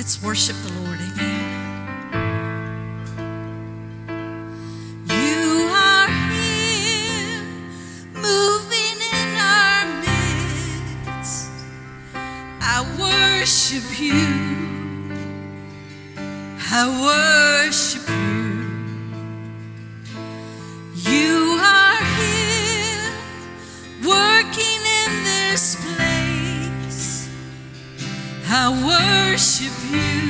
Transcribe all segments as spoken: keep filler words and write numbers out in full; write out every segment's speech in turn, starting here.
Let's worship the Lord. Amen. You are here, moving in our midst. I worship you. I worship you. You are here, working in this place. I worship you.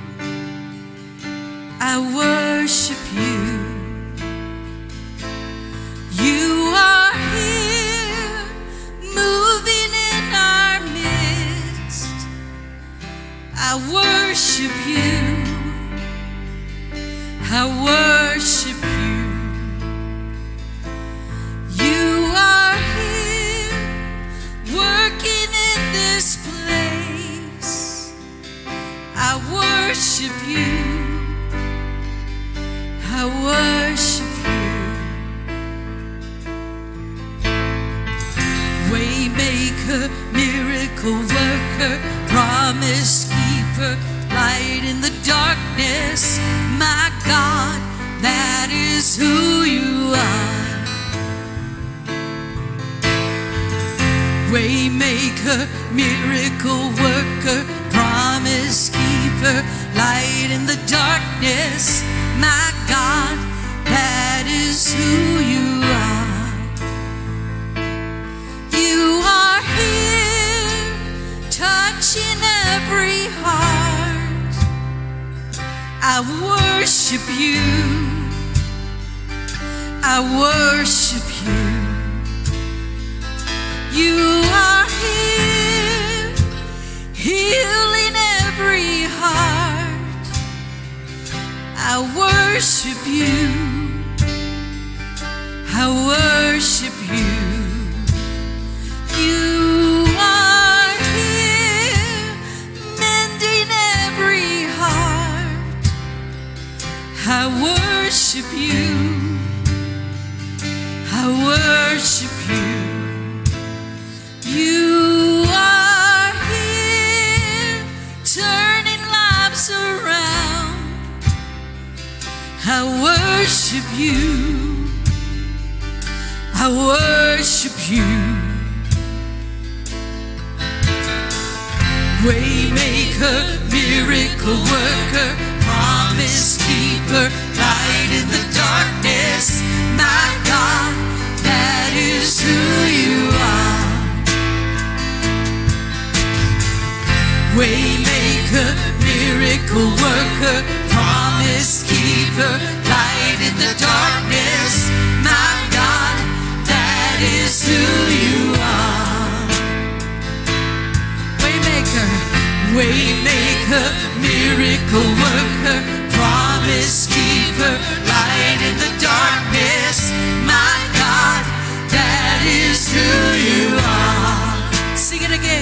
I worship you. You are here, moving in our midst. I worship you. I worship you. You are here, working in this place. I worship you. I worship you. Waymaker, miracle worker, promise keeper, light in the darkness. My God, that is who you are. Waymaker, miracle worker, promise keeper, light in the darkness. My God, that is who you are. You are here, touching every heart. I worship you. I worship you. You are here, healing every heart. I worship you. I worship you. You are here, mending every heart. I worship you. I worship you. You are here, turning lives around. I worship you. I worship you. Waymaker, miracle worker, promise keeper, light in the darkness. My God, that is who you are. Waymaker, miracle worker, promise keeper, light in the darkness. My God, that is who you are. Waymaker, waymaker, miracle worker, promise keeper, light in the darkness. My God, that is who you are. Sing it again.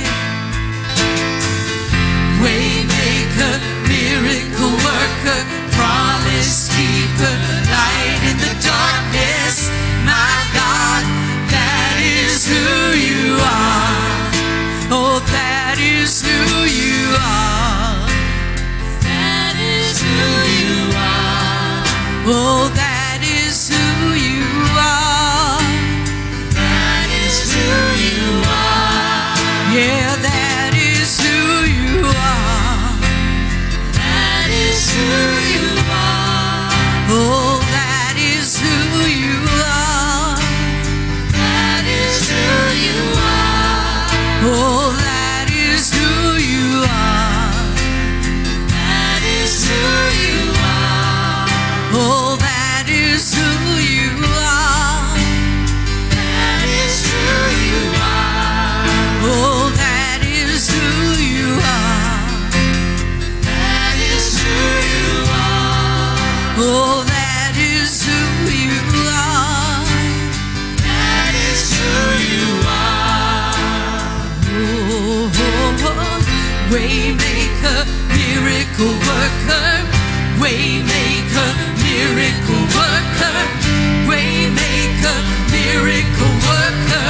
Waymaker, miracle worker, promise keeper, light in the darkness. My God, that is who you are. Oh, that is who you are. That is who you are. Oh, that is who you are. That is who you are. Yeah, that is who you are. That is who you are. Oh, that is who you are. That is who you are. Oh, that is who you are. That is who you are. Oh, that is who you are. That is who you are. Oh, that is who you are. That is who you are. Oh, that is who you are. That is who you are. Oh, oh, oh. Waymaker, miracle worker, waymaker, miracle worker, waymaker, miracle worker,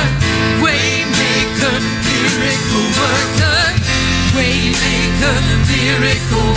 waymaker, miracle worker, waymaker, miracle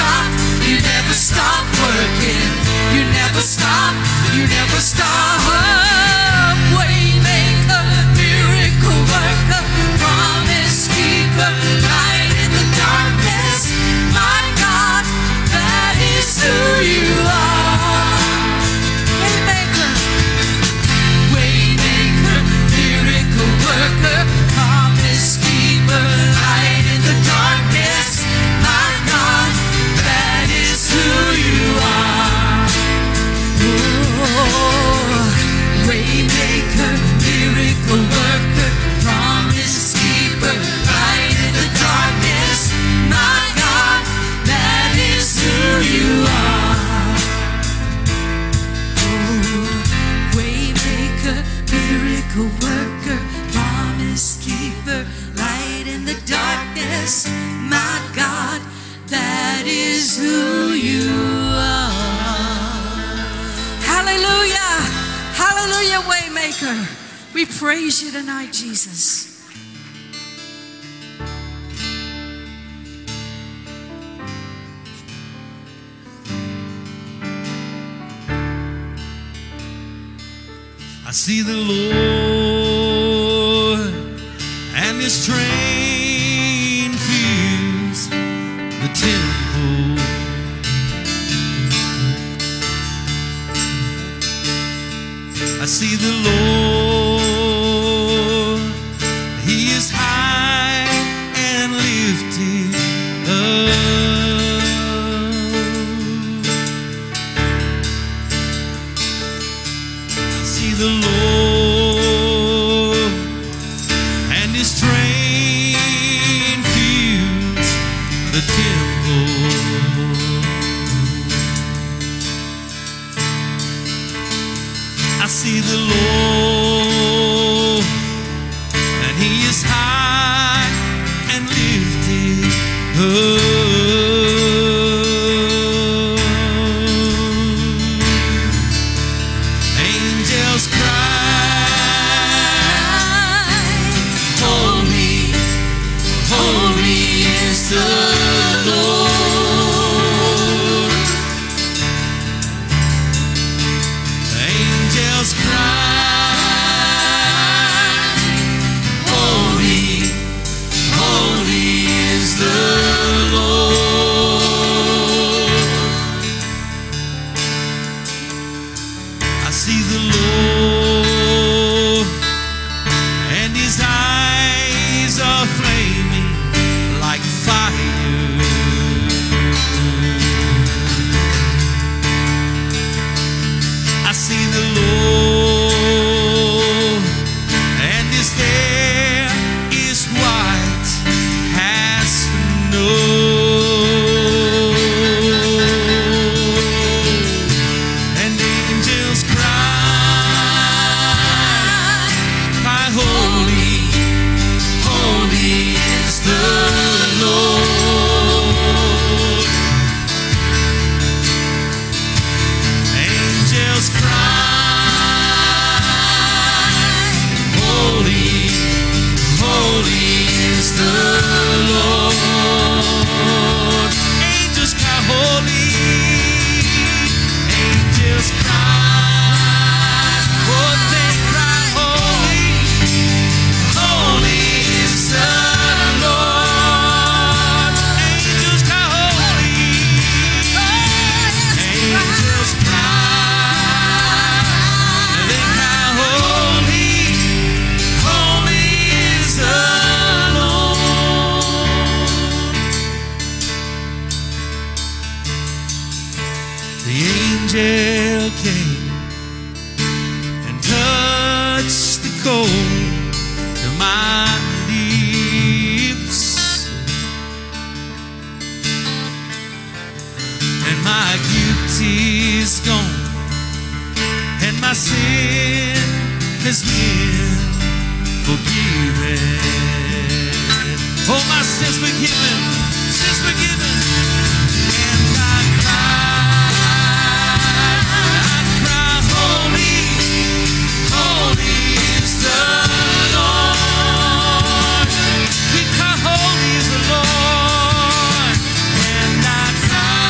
stop, you never stop working. You never stop, you never stop. Waymaker, miracle worker, promise keeper, light in the darkness. My God, that is who you are. Waymaker, waymaker, miracle worker, promise keeper, light in the darkness. My God, that is who you are. Oh, waymaker, miracle worker, promise keeper, light in the darkness. My God, that is who you are. Oh, waymaker, miracle worker, promise keeper, light in the darkness. My God, that is who you are. Hallelujah. Hallelujah, waymaker. We praise you tonight, Jesus. I see the Lord and his train fills the temple. I see the Lord, he is high and lifted up. I see the Lord and his train fills the temple. I see the Lord, and he is high and lifted up. Angels cry, holy, holy is the Lord. Angels cry, holy, holy is the Lord. I see the Lord, and his eyes are flaming like fire. I see the Lord, and his hair is white as snow. And angels cry, cry, holy, holy is the Lord. Angels cry, holy, holy is the Lord. Angels cry, holy. Angels cry, oh, they cry, holy, holy is the Lord. Angels cry, holy. Angels cry, they cry, holy, holy is the Lord. The angel came and touched the cold of my lips, and my guilt is gone, and my sin has been forgiven. Oh, my sins forgiven, sins forgiven. And I cry, I cry, holy, holy is the Lord. We cry, holy is the Lord. And I cry,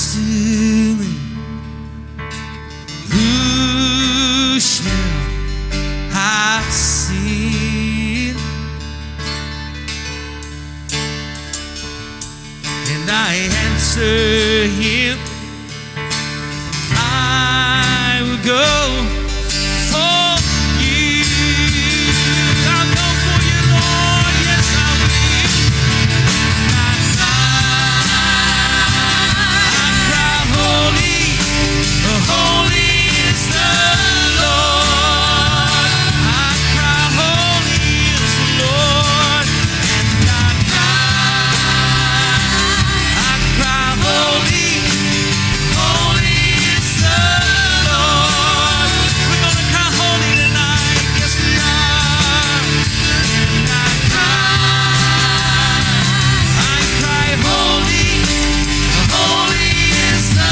to me, who shall I sing? And I answer him, I will go for you. I'll go for you, Lord, yes I will. I cry, I cry, holy, holy is the Lord. I cry, holy is the Lord. And I cry, I cry, holy, holy is the Lord. We're gonna cry holy tonight, yes we are. And I cry, I cry, holy, holy is the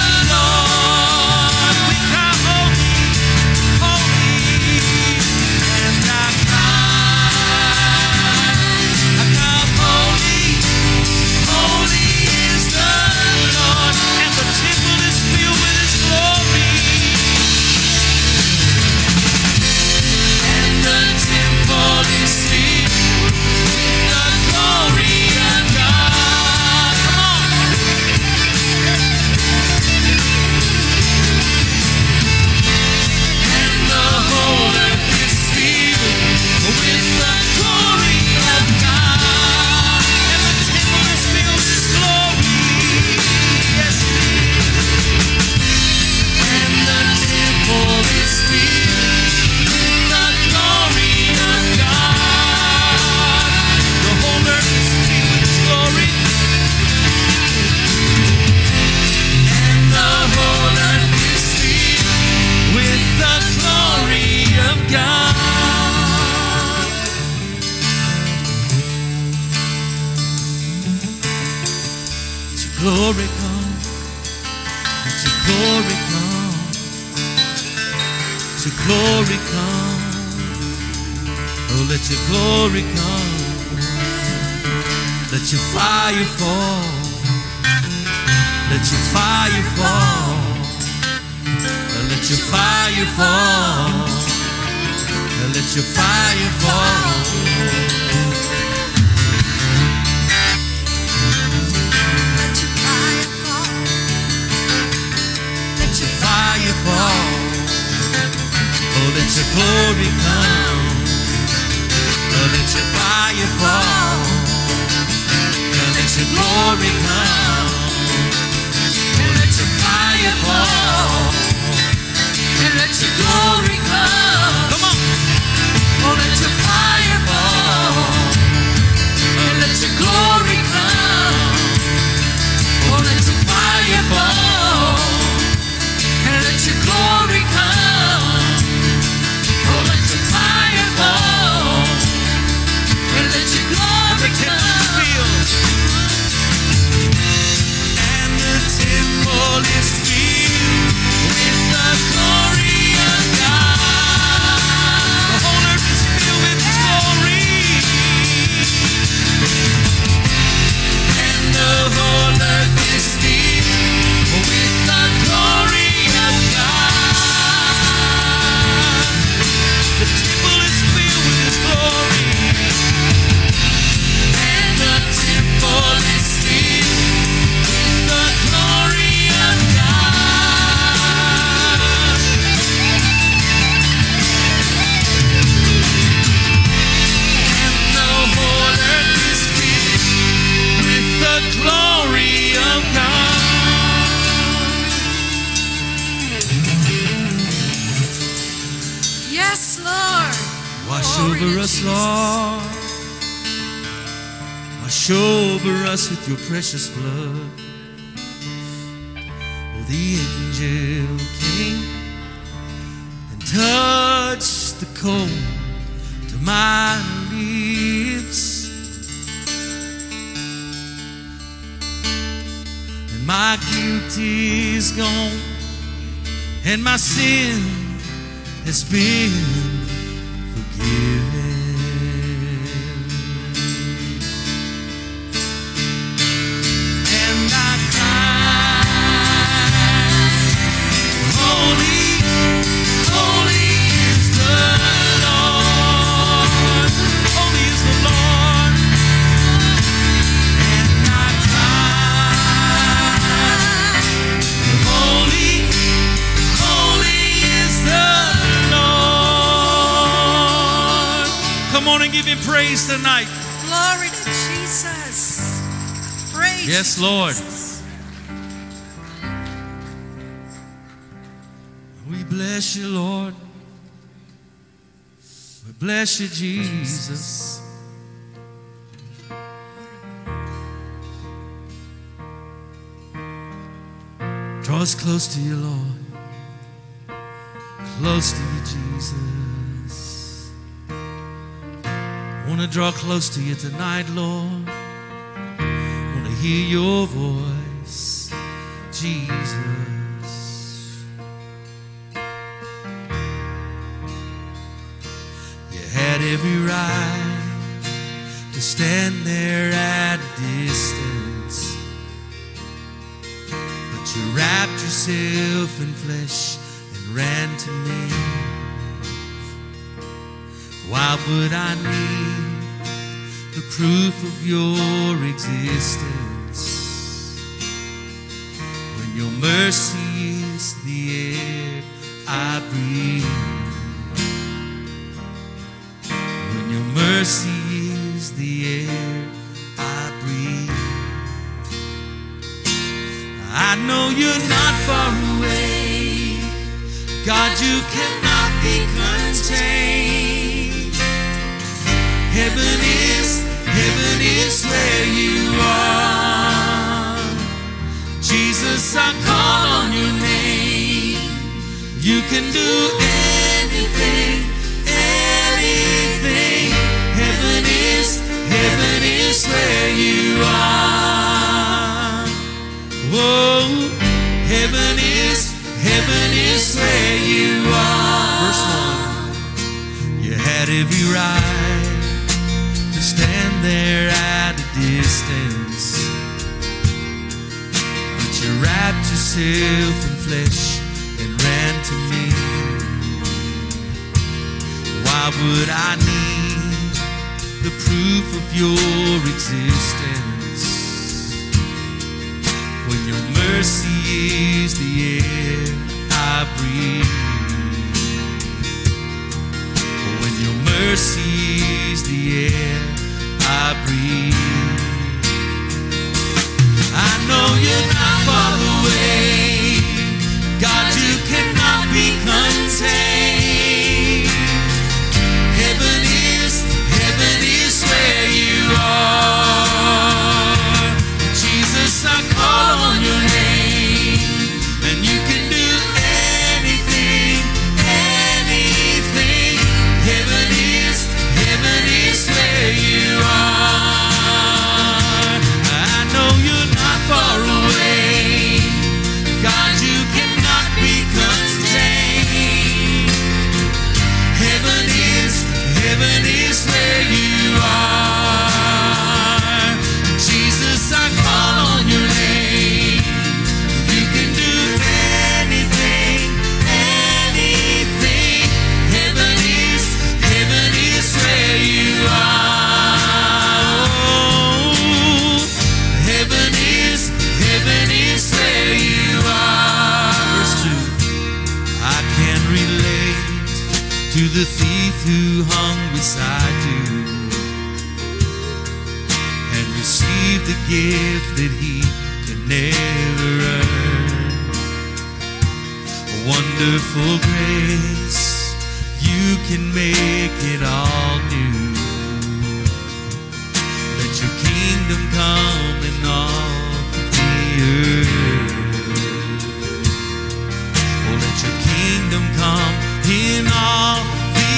Lord. We cry holy, holy. And I cry, I cry, holy, holy is the Lord. And the temple is filled with his glory. And the temple is filled with the glory of God. Come on. And the whole earth is filled with the glory of God. And the temple is filled with his glory. Yes, it is. And the temple is filled with the glory of God. The whole earth is filled with his glory. And the whole earth is filled with the glory of God. Let your glory come. Let your glory come. Let your glory come. Oh, let your glory come. Let your fire fall. Let your fire fall. Let your fire fall. Let your fire fall. Let your fire fall. Let your Fire fall. Oh, let your glory come. Oh, let your fire fall. Oh, let your glory come. Oh, let your fire fall. and let your glory come. Come on. Oh, let your fire fall. And let your glory come. Oh, let your fire fall. And let your glory come. Oh, let your fire fall. And let your glory come. And the temple is filled with the glory of God. The whole earth is filled with His glory. And the whole earth is filled with the glory of God. The temple is filled with His glory. And the temple is filled with the glory of God. And the whole earth is filled with the glory of God. Yes, Lord. Wash Glory over to us, Jesus. Lord. Wash over us with your precious blood. Oh, the angel came and touched the coal to my lips, and my guilt is gone, and my sin has been forgiven. And I cry, give him praise tonight. Glory to Jesus. Praise Yes, you, Lord. Jesus. We bless you, Lord. We bless you, Jesus. Draw us close to you, Lord. Close to you, Jesus. I want to draw close to you tonight, Lord. I want to hear your voice, Jesus. You had every right to stand there at a distance, but you wrapped yourself in flesh and ran to me. Why would I need the proof of your existence when your mercy is the air I breathe? When your mercy is the air I breathe. I know you're not far away, God, you cannot be contained. Heaven is, heaven is where you are. Jesus, I call on your name. You can do anything, anything. Heaven is, heaven is where you are. Whoa, heaven is, heaven is where you are. Verse one. You had every right to stand there at a distance, but you wrapped yourself in flesh and ran to me. Why would I need the proof of your existence when your mercy is the air I breathe? When your mercy is the air I breathe. I know you're not far away, God, you cannot be contained. Heaven is, heaven is where you are. Jesus, I call on your name, and you can do anything, anything. Heaven is, heaven is where you are. I know you're not far away, God, you cannot be contained. Heaven is, heaven is where you are. Jesus, I call on your name. You can do anything, anything. Heaven is, heaven is where you are. Oh, heaven is, heaven is where you are. Verse two. I can relate to the thief who hung beside you and received the gift that he could never earn. A wonderful grace, you can make it all new. Let your kingdom come in all the earth. Oh, let your kingdom come in all the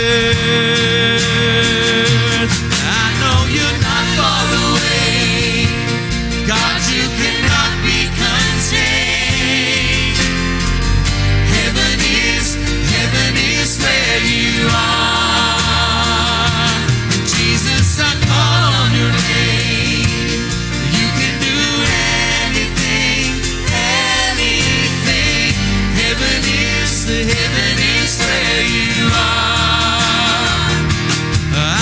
earth. I know you're not far away, God, you cannot be contained. Heaven is, heaven is where you are. Jesus, I call on your name. You can do anything, anything. Heaven is, heaven is where you are.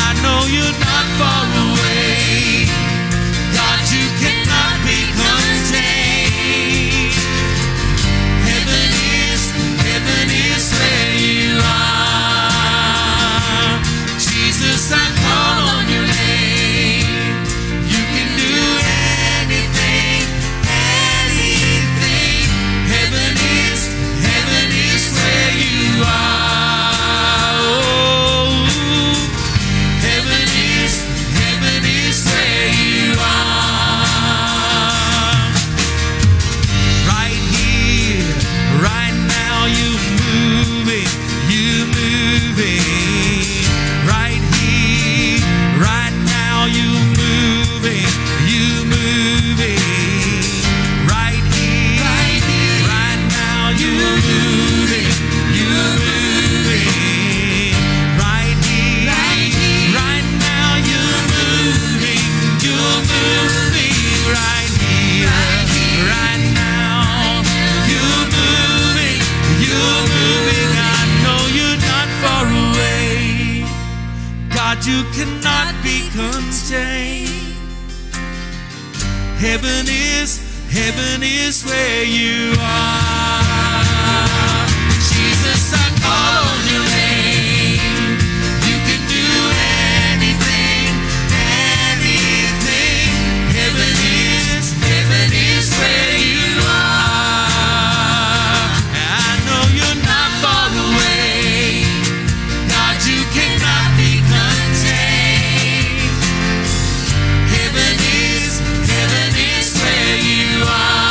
God, you cannot be contained. Heaven is, heaven is where you are. Jesus, I call on your name. You can do anything, anything. Heaven is, heaven is where you are. I know you're not far away. God, you cannot be contained. Heaven is, heaven is where you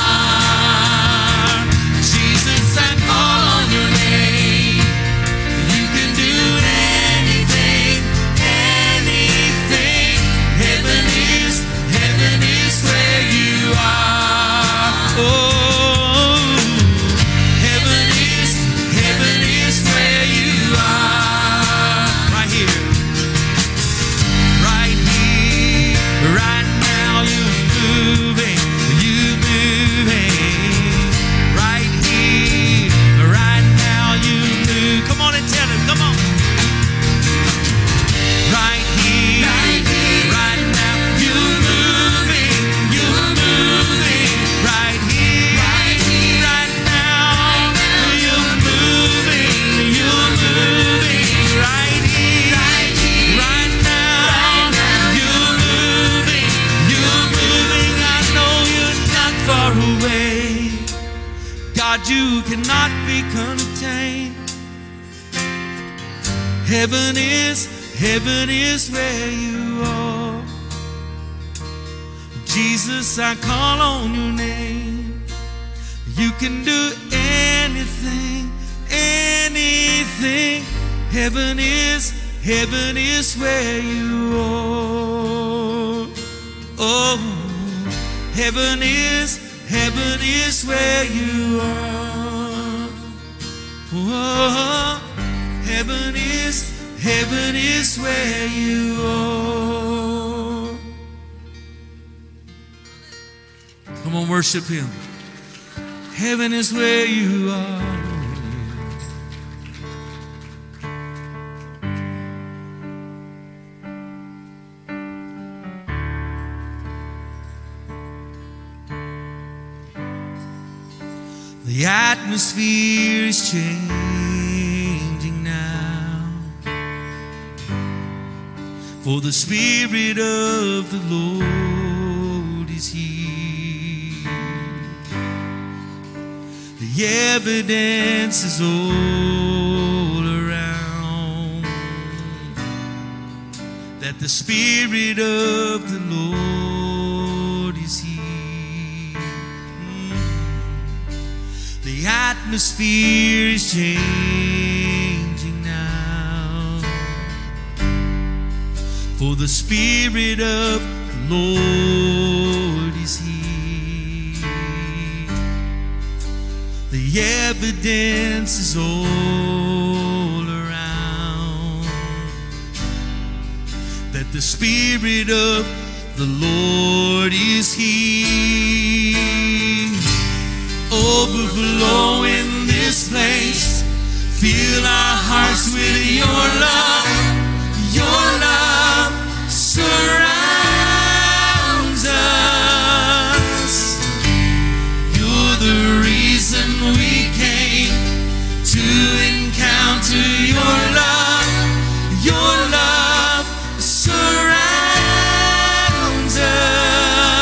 are. Jesus, I call on your name. You can do anything, anything. Heaven is, heaven is where you are. Oh, heaven is, heaven is where you are. Right here, right here, right now you're moving, you're moving. Right here, right now you move. Come on and tell him, come on. Right here, right here, right now you're moving, you're moving. Right here, right here, right now you're moving, you're moving. Right here, right here, right now you're moving, you're moving. I know you're not far away. God, you cannot be contained. Heaven is, heaven is where you are. Jesus, I call on your name. You can do anything, anything. Heaven is, heaven is where you are. Oh, heaven is, heaven is where you are. Oh, heaven is, heaven is where you are. Come on, worship him. Heaven is where you are. The atmosphere is changing now, for the Spirit of the Lord is here. The evidence is all around that the Spirit of the Lord is here. The atmosphere is changing now, for the Spirit of the Lord is here. The evidence is all around that the Spirit of the Lord is here. Overflow in this place. Fill our hearts with your love. Your love surrounds us. You're the reason we came to encounter your love. Your love surrounds us.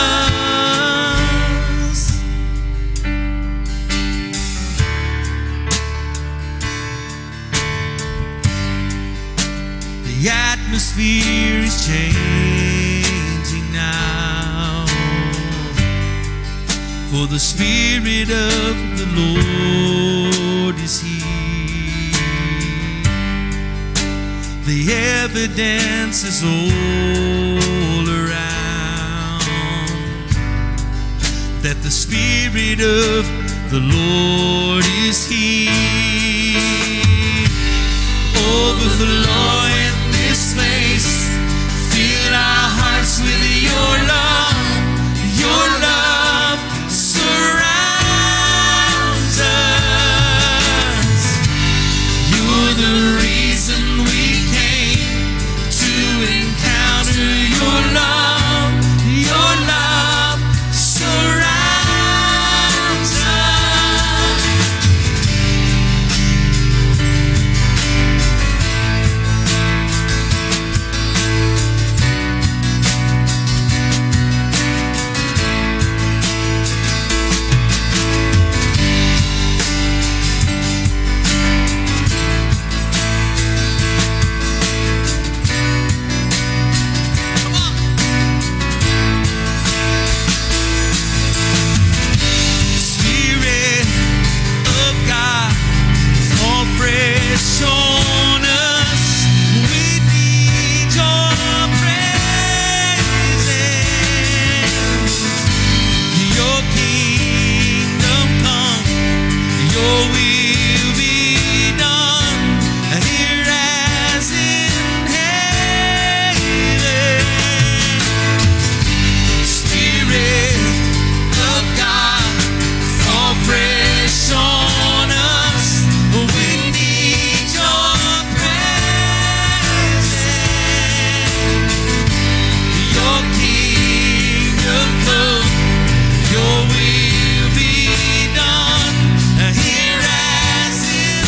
The atmosphere is changing now, for the Spirit of the Lord is here. The evidence is all around that the Spirit of the Lord is here. Overflow in this place. Fill our hearts with your love. Your love surrounds us. You're the reason we came to will be done here as in heaven. Spirit of God, fall fresh on us. We need your presence. Your kingdom come, your will be done here as in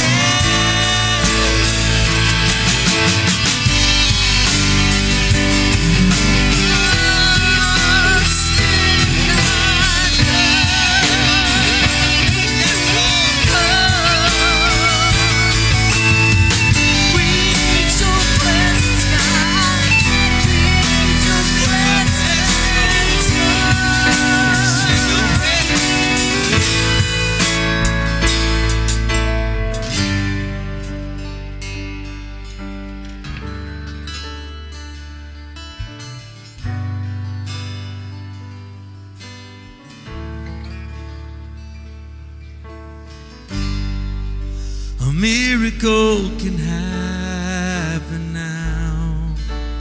a miracle can happen now,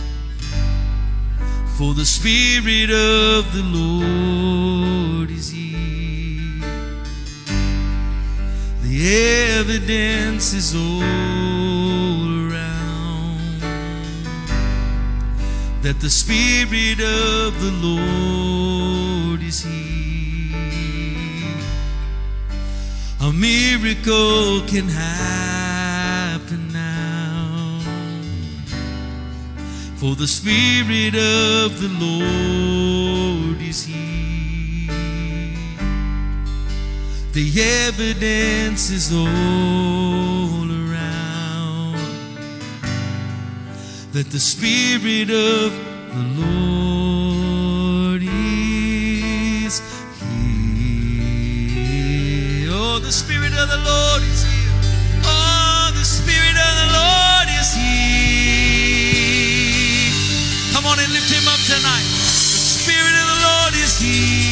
for the Spirit of the Lord is here. The evidence is all around that the Spirit of the Lord is here. A miracle can happen now, for the Spirit of the Lord is here. The evidence is all around that the Spirit of the Lord is here. Oh, the Spirit of the Lord is here. Oh, the Spirit of the Lord is here. Come on and lift him up tonight. The Spirit of the Lord is here.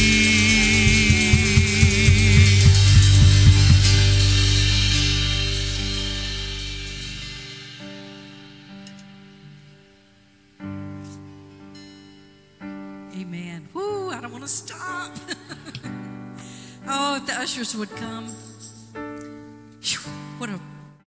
Amen. Woo, I don't want to stop. Oh, if the ushers would come. Phew, what a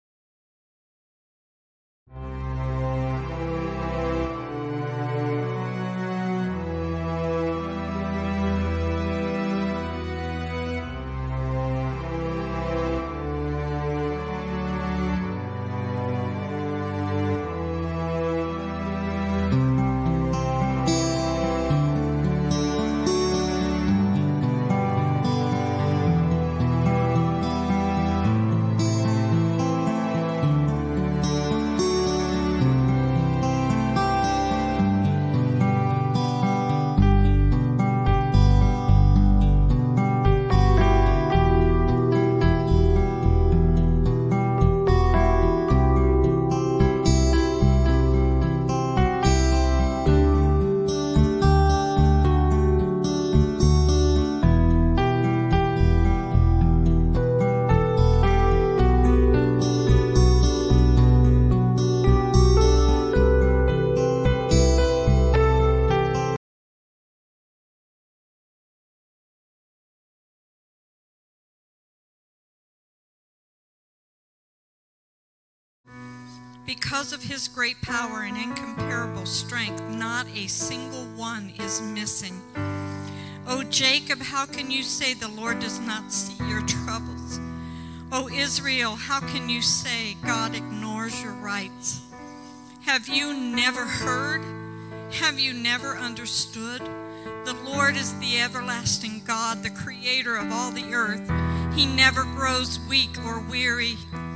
Because of his great power and incomparable strength, not a single one is missing. O Jacob, how can you say the Lord does not see your troubles? O Israel, how can you say God ignores your rights? Have you never heard? Have you never understood? The Lord is the everlasting God, the creator of all the earth. He never grows weak or weary.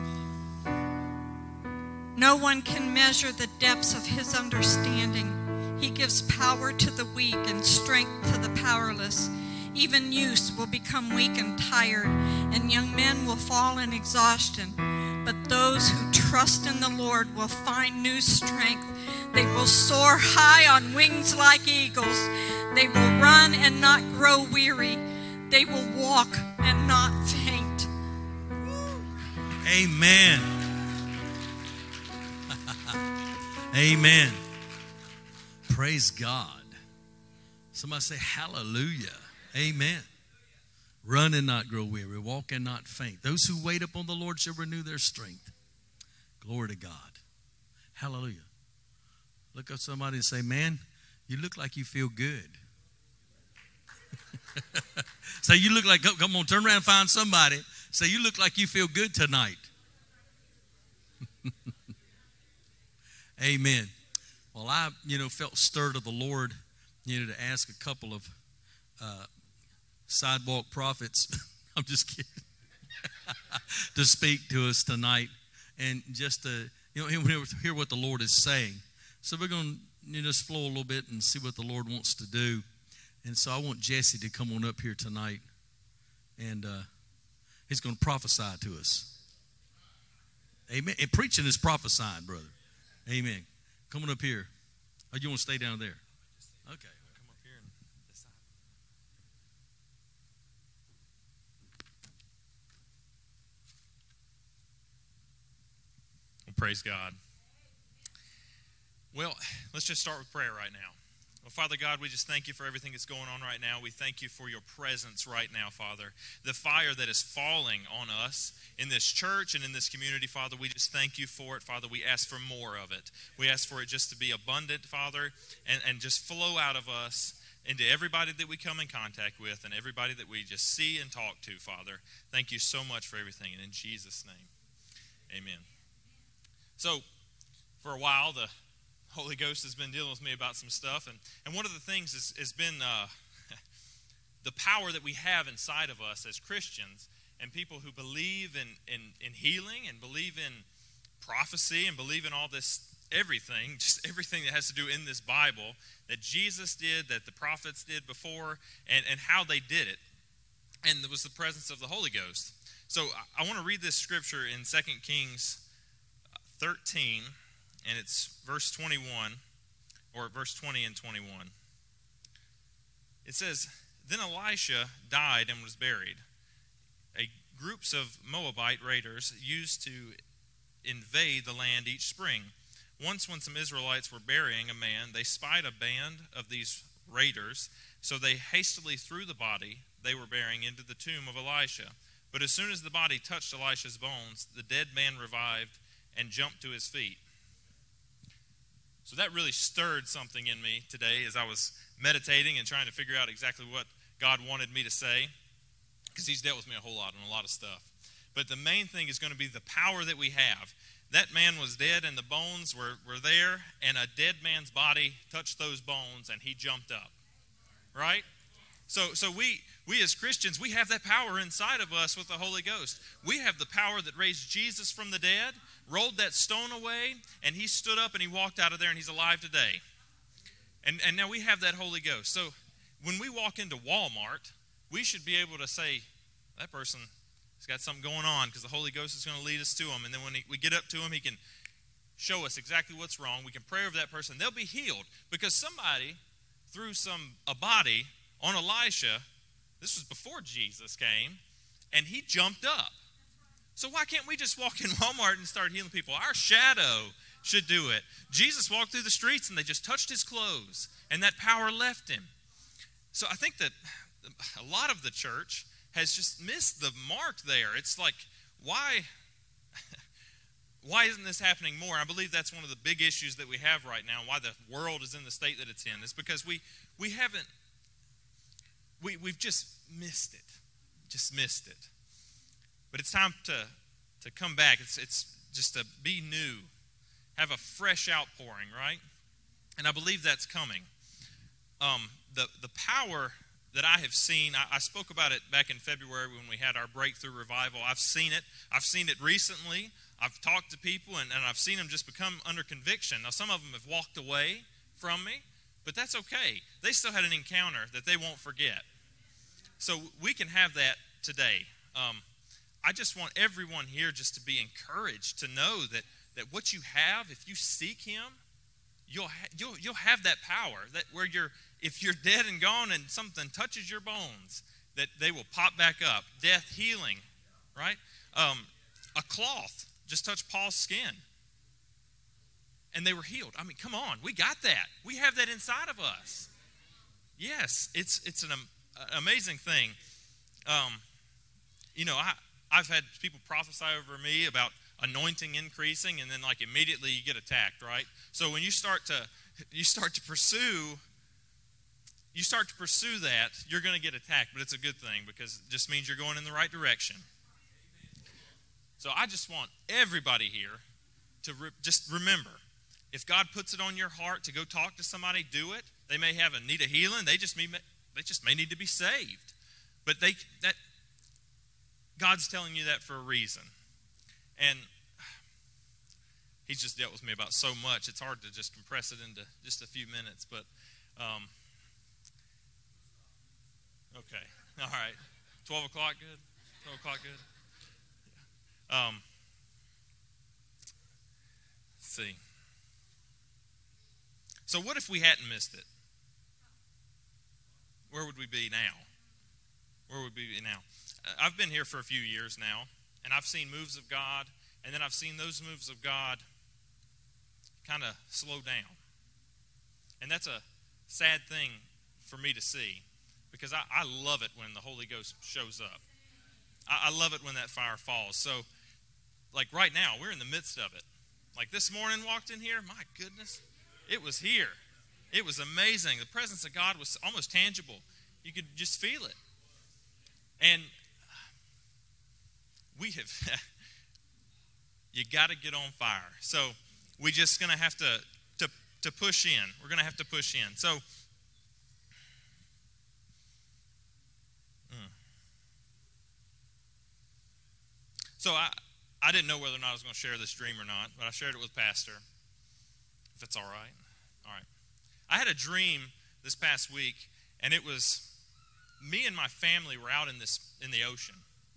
No one can measure the depths of his understanding. He gives power to the weak and strength to the powerless. Even youths will become weak and tired, and young men will fall in exhaustion. But those who trust in the Lord will find new strength. They will soar high on wings like eagles. They will run and not grow weary. They will walk and not faint. Amen. Amen. Praise God. Somebody say hallelujah. Amen. Run and not grow weary. Walk and not faint. Those who wait upon the Lord shall renew their strength. Glory to God. Hallelujah. Look at somebody and say, man, you look like you feel good. Say, you look like, come on, turn around and find somebody. Say, you look like you feel good tonight. Amen. Well, I, you know, felt stirred of the Lord, you know, to ask a couple of uh, sidewalk prophets. I'm just kidding. To speak to us tonight and just to, you know, hear what the Lord is saying. So we're going to, you know, just flow a little bit and see what the Lord wants to do. And so I want Jesse to come on up here tonight, and uh, he's going to prophesy to us. Amen. And preaching is prophesying, brother. Amen. Come on up here. Oh, you want to stay down there? Okay. Come up here and decide. Well, praise God. Well, let's just start with prayer right now. Well, Father God, we just thank you for everything that's going on right now. We thank you for your presence right now, Father. The fire that is falling on us in this church and in this community, Father, we just thank you for it, Father. We ask for more of it. We ask for it just to be abundant, Father, and, and just flow out of us into everybody that we come in contact with and everybody that we just see and talk to, Father. Thank you so much for everything, and in Jesus' name, amen. So, for a while, the Holy Ghost has been dealing with me about some stuff, and, and one of the things has, has been uh, the power that we have inside of us as Christians and people who believe in, in, in healing and believe in prophecy and believe in all this, everything, just everything that has to do in this Bible that Jesus did, that the prophets did before, and, and how they did it. And there was the presence of the Holy Ghost. So I, I want to read this scripture in Second Kings thirteen, and it's verse twenty-one, or verse twenty and twenty-one. It says, "Then Elisha died and was buried. A groups of Moabite raiders used to invade the land each spring. Once when some Israelites were burying a man, they spied a band of these raiders, so they hastily threw the body they were burying into the tomb of Elisha. But as soon as the body touched Elisha's bones, the dead man revived and jumped to his feet." So that really stirred something in me today as I was meditating and trying to figure out exactly what God wanted me to say, because he's dealt with me a whole lot on a lot of stuff. But the main thing is going to be the power that we have. That man was dead and the bones were, were there, and a dead man's body touched those bones and he jumped up. Right? So so we we as Christians, we have that power inside of us with the Holy Ghost. We have the power that raised Jesus from the dead, rolled that stone away, and he stood up and he walked out of there and he's alive today. And and now we have that Holy Ghost. So when we walk into Walmart, we should be able to say, that person has got something going on, because the Holy Ghost is going to lead us to him. And then when he, we get up to him, he can show us exactly what's wrong. We can pray over that person. They'll be healed because somebody threw some a body on Elisha. This was before Jesus came, and he jumped up. So why can't we just walk in Walmart and start healing people? Our shadow should do it. Jesus walked through the streets, and they just touched his clothes, and that power left him. So I think that a lot of the church has just missed the mark there. It's like, why, why isn't this happening more? I believe that's one of the big issues that we have right now, why the world is in the state that it's in. It's because we, we haven't, we, we've just missed it. Just missed it. But it's time to, to come back. It's, it's just to be new. Have a fresh outpouring, right? And I believe that's coming. Um, the, the power that I have seen, I, I spoke about it back in February when we had our breakthrough revival. I've seen it. I've seen it recently. I've talked to people, and, and I've seen them just become under conviction. Now, some of them have walked away from me, but that's okay. They still had an encounter that they won't forget. So we can have that today. Um, I just want everyone here just to be encouraged to know that, that what you have, if you seek him, you'll ha- you'll you'll have that power. That where you're, if you're dead and gone and something touches your bones, that they will pop back up. Death, healing, right? Um, a cloth just touched Paul's skin, and they were healed. I mean, come on, we got that. We have that inside of us. Yes, it's it's an um, amazing thing. Um, you know, I I've had people prophesy over me about anointing increasing, and then like immediately you get attacked, right? So when you start to you start to pursue you start to pursue that, you're going to get attacked, but it's a good thing because it just means you're going in the right direction. So I just want everybody here to re- just remember, if God puts it on your heart to go talk to somebody, do it. They may have a need of healing. They just may, they just may need to be saved. But they that God's telling you that for a reason. And He's just dealt with me about so much. It's hard to just compress it into just a few minutes. But, um, okay. All right. twelve o'clock good? twelve o'clock good? Um, let's see. So what if we hadn't missed it? Where would we be now? Where would we be now? I've been here for a few years now, and I've seen moves of God, and then I've seen those moves of God kind of slow down. And that's a sad thing for me to see, because I, I love it when the Holy Ghost shows up. I, I love it when that fire falls. So, like right now, we're in the midst of it. Like this morning walked in here, my goodness, it was here. It was amazing. The presence of God was almost tangible. You could just feel it. And we have, you got to get on fire. So we're just going to have to, to, to push in. We're going to have to push in. So, mm. so I, I didn't know whether or not I was going to share this dream or not, but I shared it with Pastor, if it's all right. All right. I had a dream this past week, and it was me and my family were out in this in the ocean.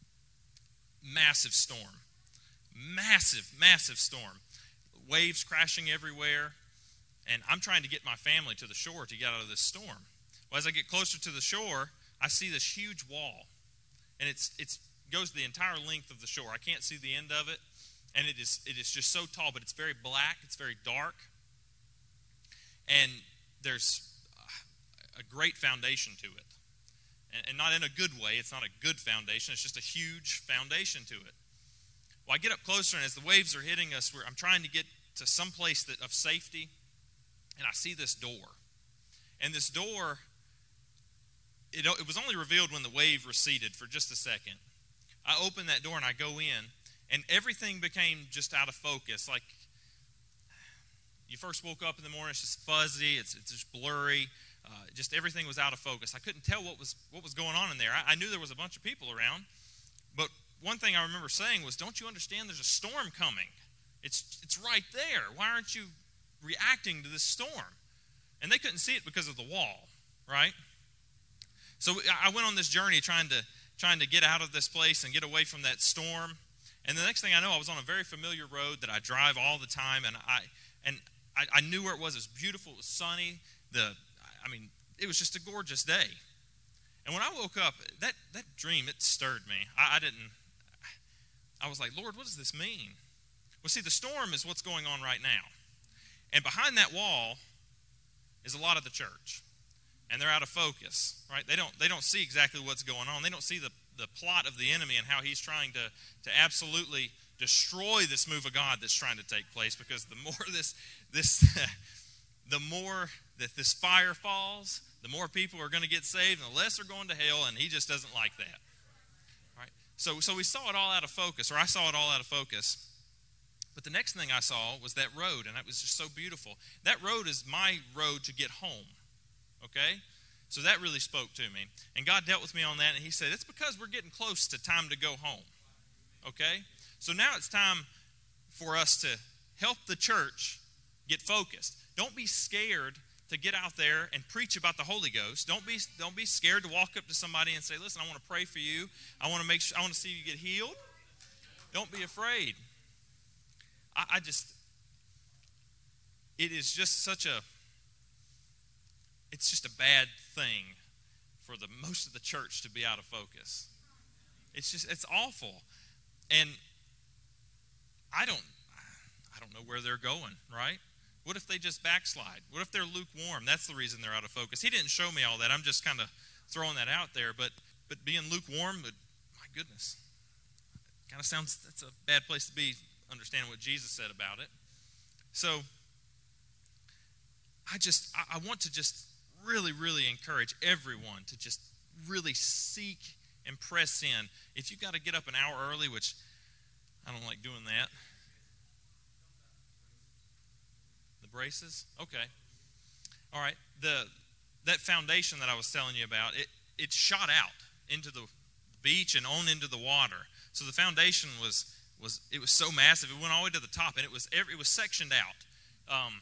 Massive storm. Massive, massive storm. Waves crashing everywhere, and I'm trying to get my family to the shore to get out of this storm. Well, as I get closer to the shore, I see this huge wall, and it's it's goes the entire length of the shore. I can't see the end of it, and it is it is just so tall, but it's very black, it's very dark, and there's a great foundation to it. And, and not in a good way, it's not a good foundation, it's just a huge foundation to it. Well, I get up closer, and as the waves are hitting us, we're, I'm trying to get to some place that, of safety, and I see this door. And this door, it, it was only revealed when the wave receded for just a second. I open that door, and I go in, and everything became just out of focus. Like, you first woke up in the morning, it's just fuzzy, it's, it's just blurry, uh, just everything was out of focus. I couldn't tell what was what was going on in there. I, I knew there was a bunch of people around, but one thing I remember saying was, don't you understand there's a storm coming? It's it's right there. Why aren't you reacting to this storm? And they couldn't see it because of the wall, right? So I went on this journey trying to trying to get out of this place and get away from that storm. And the next thing I know, I was on a very familiar road that I drive all the time, and I and I, I knew where it was. It was beautiful. It was sunny. The I mean, it was just a gorgeous day. And when I woke up, that that dream, it stirred me. I, I didn't. I was like, Lord, what does this mean? Well, see, the storm is what's going on right now. And behind that wall is a lot of the church. And they're out of focus, right? They don't they don't see exactly what's going on. They don't see the, the plot of the enemy and how he's trying to, to absolutely destroy this move of God that's trying to take place. Because the more this this the more that this fire falls, the more people are going to get saved, and the less are going to hell, and he just doesn't like that. Right? So, so we saw it all out of focus, or I saw it all out of focus. But the next thing I saw was that road, and it was just so beautiful. That road is my road to get home, okay? So that really spoke to me. And God dealt with me on that, and he said, it's because we're getting close to time to go home, okay? So now it's time for us to help the church get focused. Don't be scared to get out there and preach about the Holy Ghost. Don't be don't be scared to walk up to somebody and say, listen, I want to pray for you. I want to make sure I want to see you get healed. Don't be afraid. I, I just it is just such a it's just a bad thing for the most of the church to be out of focus. It's just it's awful. And I don't, I don't know where they're going, right? What if they just backslide? What if they're lukewarm? That's the reason they're out of focus. He didn't show me all that. I'm just kind of throwing that out there. But but being lukewarm, but my goodness, kind of sounds, that's a bad place to be, understanding what Jesus said about it. So I just, I, I want to just really, really encourage everyone to just really seek and press in. If you've got to get up an hour early, which I don't like doing that. The braces? Okay. All right. The that foundation that I was telling you about, it, it shot out into the beach and on into the water. So the foundation was was it was so massive. It went all the way to the top, and it was every, it was sectioned out. Um,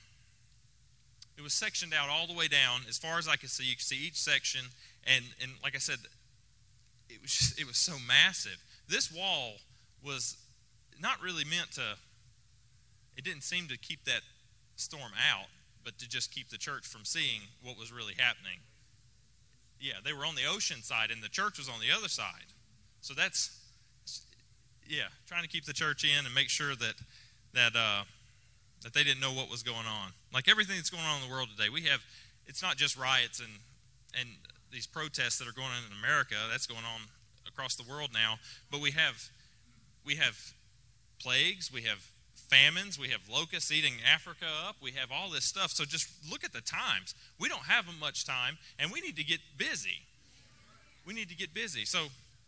it was sectioned out all the way down as far as I could see. You could see each section, and and like I said, it was just, it was so massive. This wall was not really meant to. It didn't seem to keep that storm out, but to just keep the church from seeing what was really happening. Yeah, they were on the ocean side, and the church was on the other side. So that's, yeah, trying to keep the church in and make sure that that uh, that they didn't know what was going on. Like everything that's going on in the world today, we have. It's not just riots and and these protests that are going on in America. That's going on across the world now. But we have we have plagues. We have famines. We have locusts eating Africa up. We have all this stuff. So just look at the times. We don't have much time, and we need to get busy. We need to get busy. So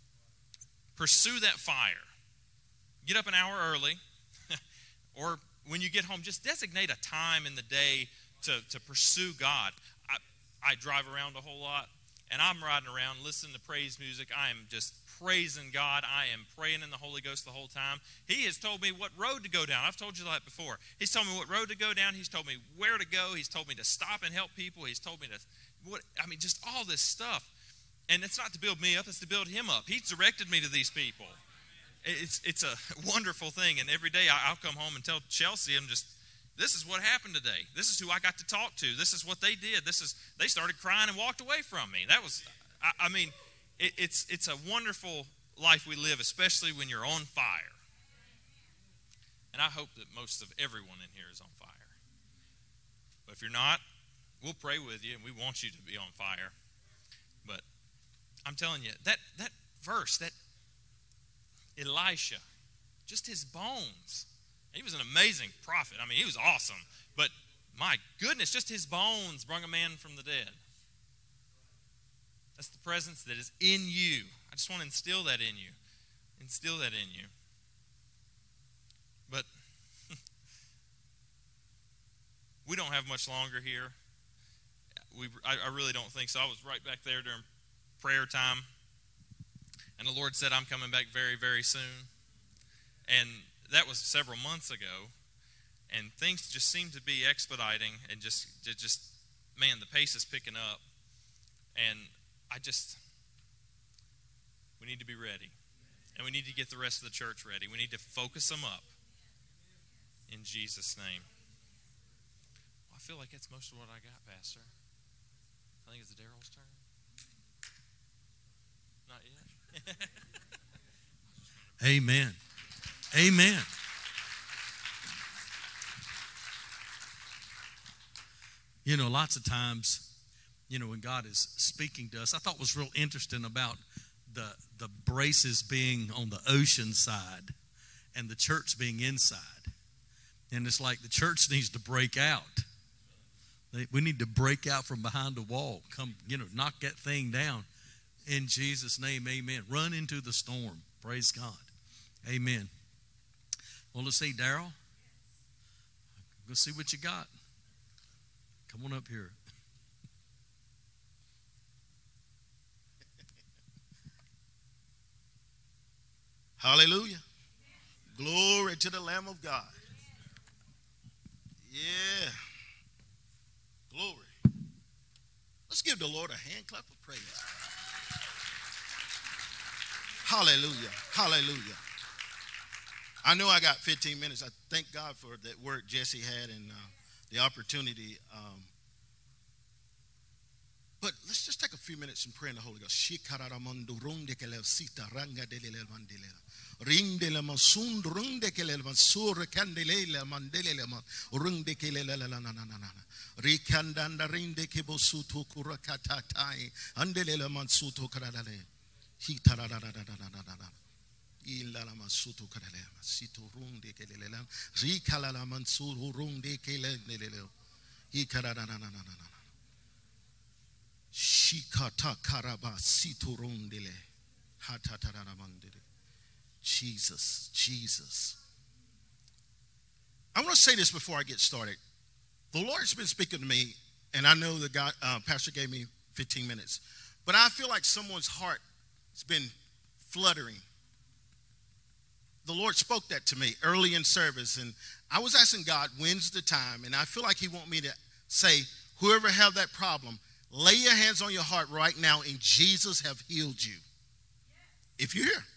pursue that fire. Get up an hour early, or when you get home, just designate a time in the day to, to pursue God. I, I drive around a whole lot, and I'm riding around listening to praise music. I am just praising God. I am praying in the Holy Ghost the whole time. He has told me what road to go down. I've told you that before. He's told me what road to go down. He's told me where to go. He's told me to stop and help people. He's told me to, what I mean, just all this stuff. And it's not to build me up. It's to build him up. He's directed me to these people. It's it's a wonderful thing. And every day I'll come home and tell Chelsea, I'm just, this is what happened today. This is who I got to talk to. This is what they did. This is, they started crying and walked away from me. That was, I, I mean, it, it's it's a wonderful life we live, especially when you're on fire. And I hope that most of everyone in here is on fire. But if you're not, we'll pray with you, and we want you to be on fire. But I'm telling you, that that verse, that Elisha, just his bones. He was an amazing prophet. I mean, he was awesome. But my goodness, just his bones brought a man from the dead. That's the presence that is in you. I just want to instill that in you. Instill that in you. But we don't have much longer here. We, I, I really don't think so. I was right back there during prayer time. And the Lord said, I'm coming back very, very soon. And that was several months ago. And things just seem to be expediting. And just, just man, the pace is picking up. And I just, we need to be ready. And we need to get the rest of the church ready. We need to focus them up. In Jesus' name. Well, I feel like that's most of what I got, Pastor. I think it's Daryl's turn. Not yet. Amen. Amen. You know, lots of times, you know, when God is speaking to us, I thought was real interesting about the the braces being on the ocean side and the church being inside. And it's like the church needs to break out. We need to break out from behind the wall. Come, you know, knock that thing down. In Jesus' name, amen. Run into the storm. Praise God. Amen. Well, let's see, Daryl. Let's see what you got. Come on up here. Hallelujah. Glory to the Lamb of God. Yeah. Glory. Let's give the Lord a hand clap of praise. Hallelujah. Hallelujah. I know I got fifteen minutes. I thank God for that work Jesse had and uh, the opportunity. Um, but let's just take a few minutes and pray in the Holy Ghost. Rindele masun runde kele masur kandele mandele ma runde kele la la la na na na na. Rikandanda rinde kebosuto kurakatatai andele la mansuto karalale. Hi tararararararara. Illa la mansuto karale. Sito runde kele la. Rikala la mansuru runde kele lele. Hi karararararara. Shikata karaba sito rundele. Hatatararabandele. Jesus, Jesus. I want to say this before I get started. The Lord's been speaking to me, and I know that God, uh, Pastor gave me fifteen minutes, but I feel like someone's heart has been fluttering. The Lord spoke that to me early in service, and I was asking God, when's the time? And I feel like he wants me to say, whoever have that problem, lay your hands on your heart right now, and Jesus have healed you. If you're here.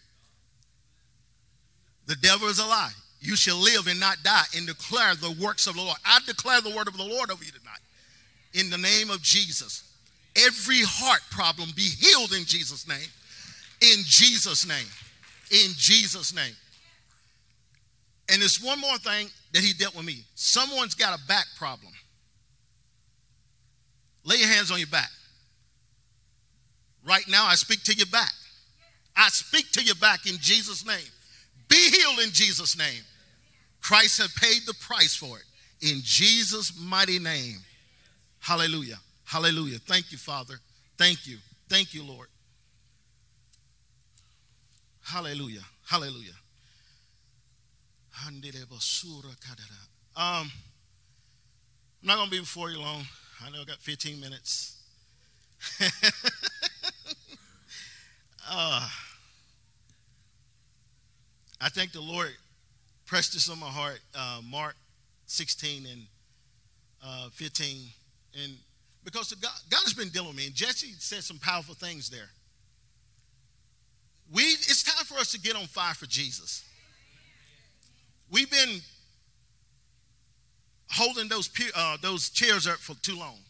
The devil is a lie. You shall live and not die and declare the works of the Lord. I declare the word of the Lord over you tonight. In the name of Jesus. Every heart problem be healed in Jesus' name. In Jesus' name. In Jesus' name. And there's one more thing that he dealt with me. Someone's got a back problem. Lay your hands on your back. Right now, I speak to your back. I speak to your back in Jesus' name. Be healed in Jesus' name. Christ has paid the price for it. In Jesus' mighty name. Hallelujah. Hallelujah. Thank you, Father. Thank you. Thank you, Lord. Hallelujah. Hallelujah. Um, I'm not going to be before you long. I know I got fifteen minutes. uh, I think the Lord pressed this on my heart, uh, Mark sixteen and uh, fifteen. And because the God, God has been dealing with me, and Jesse said some powerful things there. We, it's time for us to get on fire for Jesus. We've been holding those, uh, those chairs up for too long.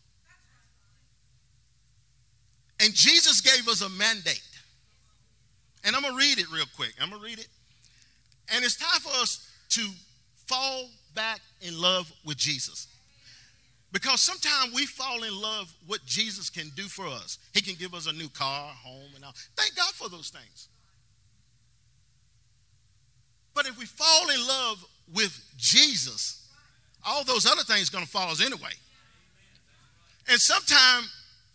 And Jesus gave us a mandate. And I'm going to read it real quick. I'm going to read it. And it's time for us to fall back in love with Jesus. Because sometimes we fall in love with what Jesus can do for us. He can give us a new car, home, and all. Thank God for those things. But if we fall in love with Jesus, all those other things are going to follow us anyway. And sometimes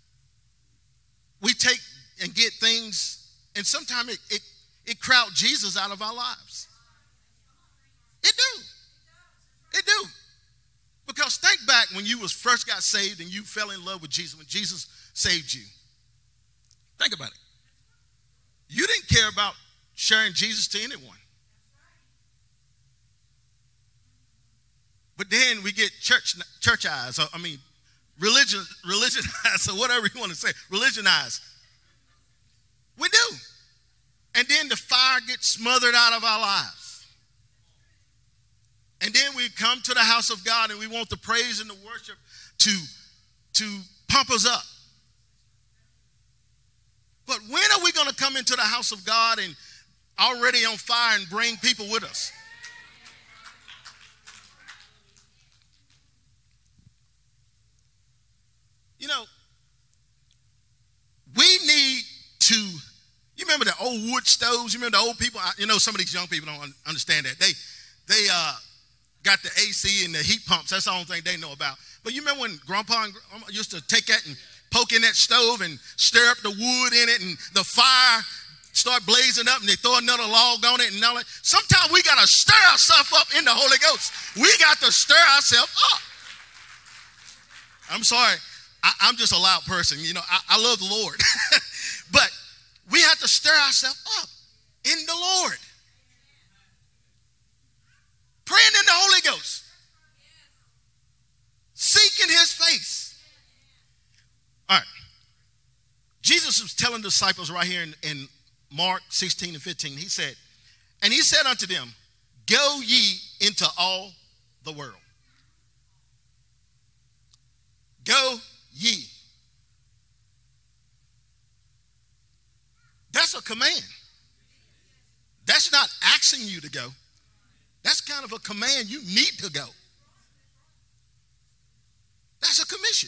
we take and get things, and sometimes it, it, it crowds Jesus out of our lives. It do. It do. Because think back when you was first got saved and you fell in love with Jesus, when Jesus saved you. Think about it. You didn't care about sharing Jesus to anyone. But then we get church church eyes, or, I mean, religion, religion eyes, or whatever you want to say, religion eyes. We do. And then the fire gets smothered out of our lives. And then we come to the house of God and we want the praise and the worship to, to pump us up. But when are we going to come into the house of God and already on fire and bring people with us? You know, we need to, you remember the old wood stoves? You remember the old people? You know, some of these young people don't understand that. They, they uh, got the A C and the heat pumps. That's the only thing they know about. But you remember when Grandpa and Grandma used to take that and poke in that stove and stir up the wood in it, and the fire start blazing up, and they throw another log on it and all that. Sometimes we got to stir ourselves up in the Holy Ghost. We got to stir ourselves up. I'm sorry. I, I'm just a loud person. You know, I, I love the Lord. But we have to stir ourselves up in the Lord. Praying in the Holy Ghost. Seeking his face. All right. Jesus was telling the disciples right here in, in Mark sixteen and fifteen. He said, and he said unto them, go ye into all the world. Go ye. That's a command. That's not asking you to go. That's kind of a command. You need to go. That's a commission.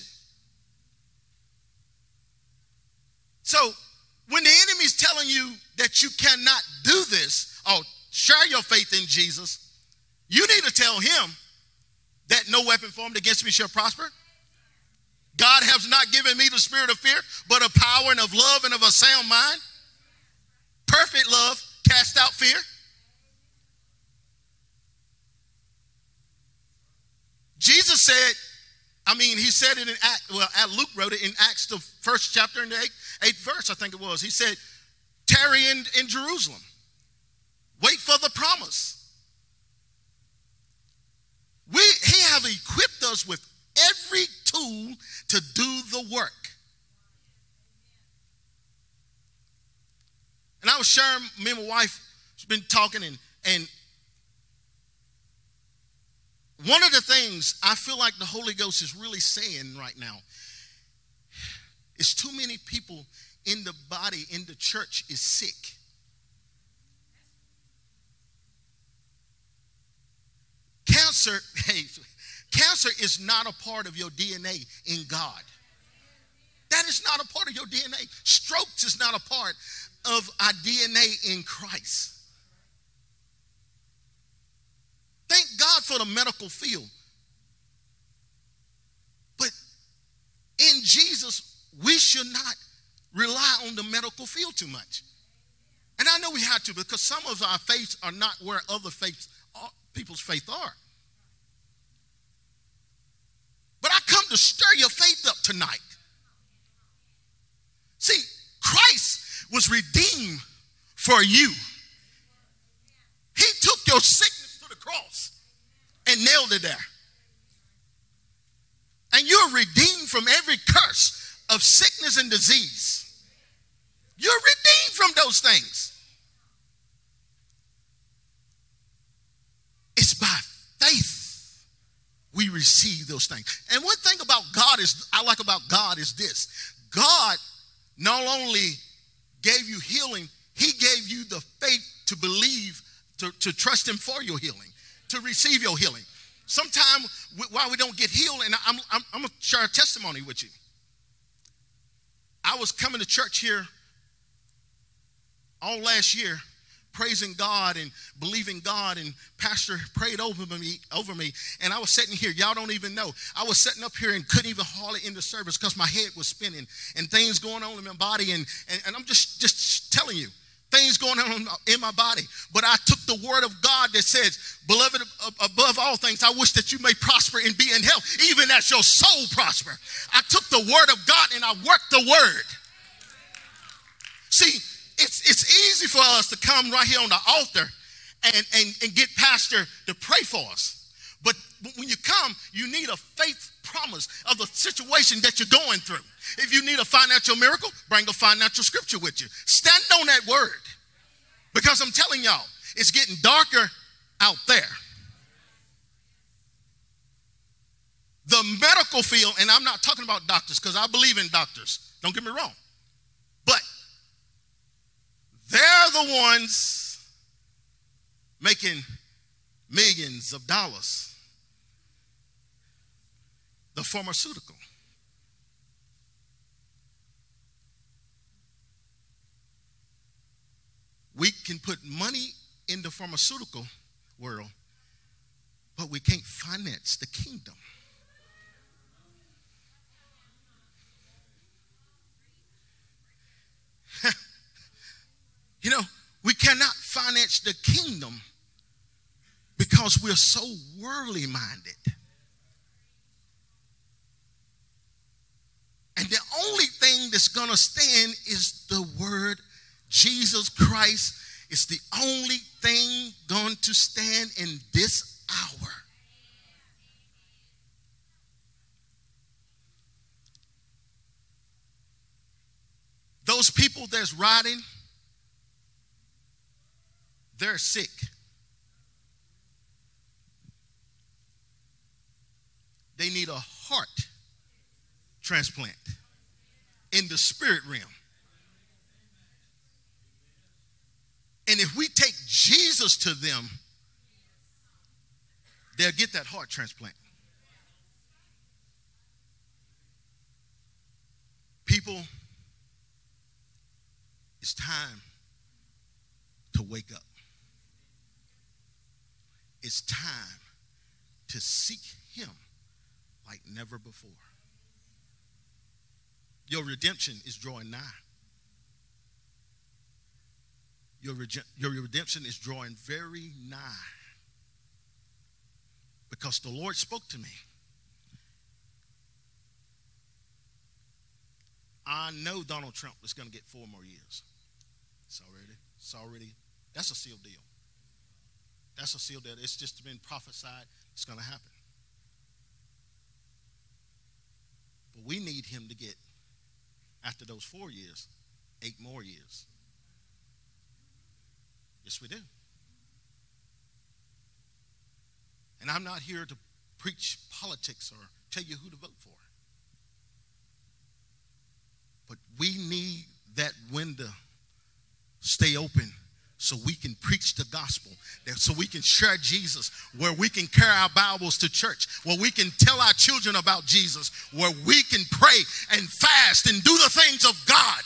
So when the enemy's telling you that you cannot do this, or share your faith in Jesus, you need to tell him that no weapon formed against me shall prosper. God has not given me the spirit of fear, but of power and of love and of a sound mind. Perfect love cast out fear. Jesus said, I mean, he said it in Acts, well, Luke wrote it in Acts, the first chapter, in the eighth, eighth verse, I think it was. He said, tarry in, in Jerusalem. Wait for the promise. We, he have equipped us with every tool to do the work. And I was sharing, me and my wife has been talking, and, and one of the things I feel like the Holy Ghost is really saying right now is too many people in the body, in the church, is sick. Cancer, hey, cancer is not a part of your D N A in God. That is not a part of your D N A. Strokes is not a part of our D N A in Christ. Thank God for the medical field. But in Jesus, we should not rely on the medical field too much. And I know we have to, because some of our faiths are not where other faiths are, people's faith are. But I come to stir your faith up tonight. See, Christ was redeemed for you. He took your sickness to the cross and nailed it there. And you're redeemed from every curse of sickness and disease. You're redeemed from those things. It's by faith we receive those things. And one thing about God is, I like about God is this. God not only gave you healing, he gave you the faith to believe, to, to trust him for your healing, to receive your healing. Sometimes while we don't get healed, and I'm, I'm, I'm going to share a testimony with you. I was coming to church here all last year, praising God and believing God, and pastor prayed over me, over me, and I was sitting here. Y'all don't even know. I was sitting up here and couldn't even hardly end the service because my head was spinning and things going on in my body, and, and, and I'm just, just telling you, things going on in my body. But I took the word of God that says, beloved, above all things, I wish that you may prosper and be in health, even as your soul prosper. I took the word of God and I worked the word. See, It's, it's easy for us to come right here on the altar and, and, and get pastor to pray for us. But when you come, you need a faith promise of the situation that you're going through. If you need a financial miracle, bring a financial scripture with you. Stand on that word. Because I'm telling y'all, it's getting darker out there. The medical field, and I'm not talking about doctors because I believe in doctors. Don't get me wrong. But they're the ones making millions of dollars. The pharmaceutical. We can put money in the pharmaceutical world, but we can't finance the kingdom. You know, we cannot finance the kingdom because we're so worldly minded. And the only thing that's going to stand is the word Jesus Christ. Is the only thing going to stand in this hour. Those people that's riding, they're sick. They need a heart transplant in the spirit realm. And if we take Jesus to them, they'll get that heart transplant. People, it's time to wake up. It's time to seek him like never before. Your redemption is drawing nigh. Your, rege- your redemption is drawing very nigh. Because the Lord spoke to me. I know Donald Trump is going to get four more years. It's already, it's already, that's a sealed deal. That's a sealed deal. It's just been prophesied. It's going to happen. But we need him to get, after those four years, eight more years. Yes, we do. And I'm not here to preach politics or tell you who to vote for. But we need that window stay open so we can preach the gospel, so we can share Jesus, where we can carry our Bibles to church, where we can tell our children about Jesus, where we can pray and fast and do the things of God.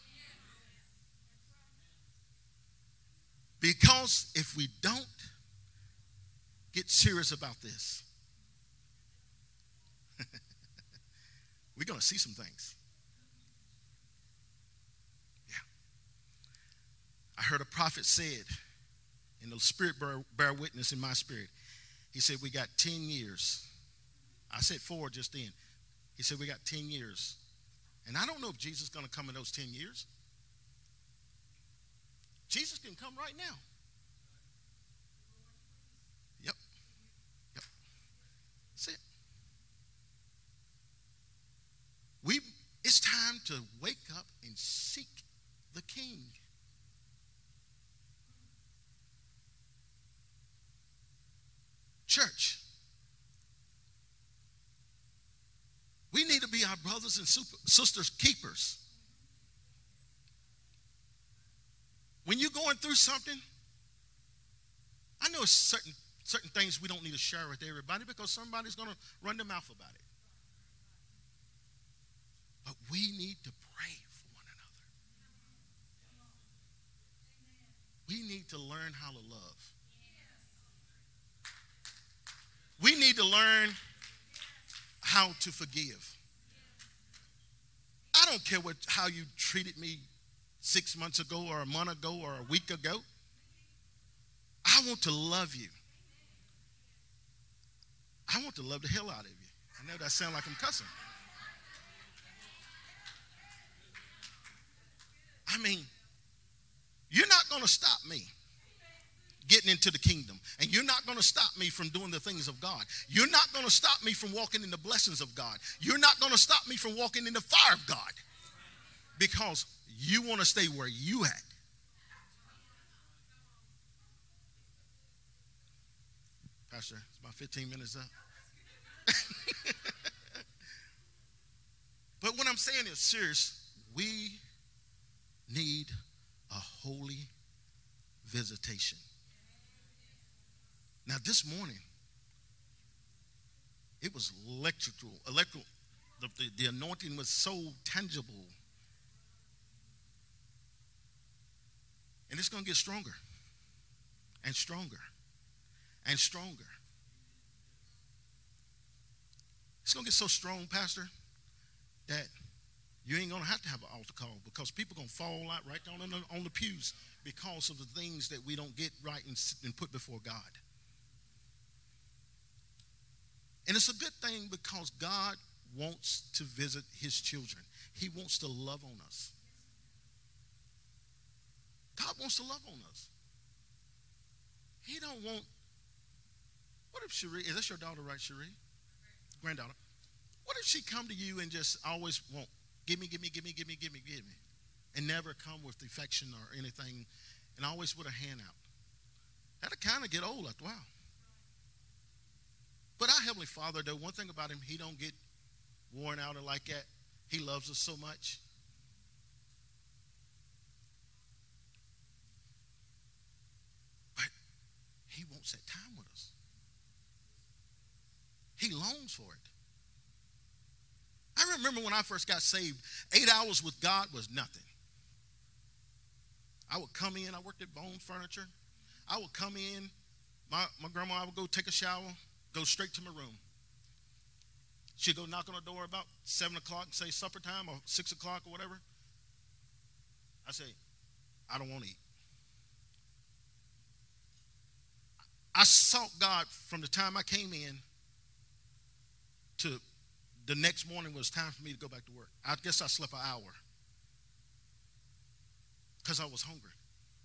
Because if we don't get serious about this, we're going to see some things. Yeah. I heard a prophet said, and the Spirit bear, bear witness in my spirit. He said, we got ten years. I said four just then. He said, we got ten years. And I don't know if Jesus is going to come in those ten years. Jesus can come right now. Yep. Yep. That's it. We, it's time to wake up and seek the King. Church, we need to be our brothers and super, sisters keepers. When you're going through something, I know certain certain things we don't need to share with everybody because somebody's going to run their mouth about it. But we need to pray for one another. We need to learn how to love. We need to learn how to forgive. I don't care what how you treated me six months ago or a month ago or a week ago. I want to love you. I want to love the hell out of you. I know that sounds like I'm cussing. I mean, you're not going to stop me getting into the kingdom. And you're not going to stop me from doing the things of God. You're not going to stop me from walking in the blessings of God. You're not going to stop me from walking in the fire of God. Because you want to stay where you at. Pastor, it's about fifteen minutes up. But what I'm saying is serious. We need a holy visitation. Now this morning, it was electrical. electrical the, the, the anointing was so tangible. And it's going to get stronger and stronger and stronger. It's going to get so strong, Pastor, that you ain't going to have to have an altar call because people are going to fall out right down on the, on the pews because of the things that we don't get right and, and put before God. And it's a good thing because God wants to visit his children. He wants to love on us. God wants to love on us. He don't want, what if Cherie, is that your daughter, right, Cherie? Granddaughter. What if she come to you and just always want, give me, give me, give me, give me, give me, give me, and never come with affection or anything, and always with a hand out? That'll kind of get old after a while. But our Heavenly Father, though, one thing about him, he don't get worn out or like that. He loves us so much. wants that time with us. He longs for it. I remember when I first got saved, eight hours with God was nothing. I would come in, I worked at Bone Furniture. I would come in, my, my grandma, I would go take a shower, go straight to my room. She'd go knock on the door about seven o'clock and say supper time or six o'clock or whatever. I say, I don't want to eat. I sought God from the time I came in to the next morning was time for me to go back to work. I guess I slept an hour because I was hungry.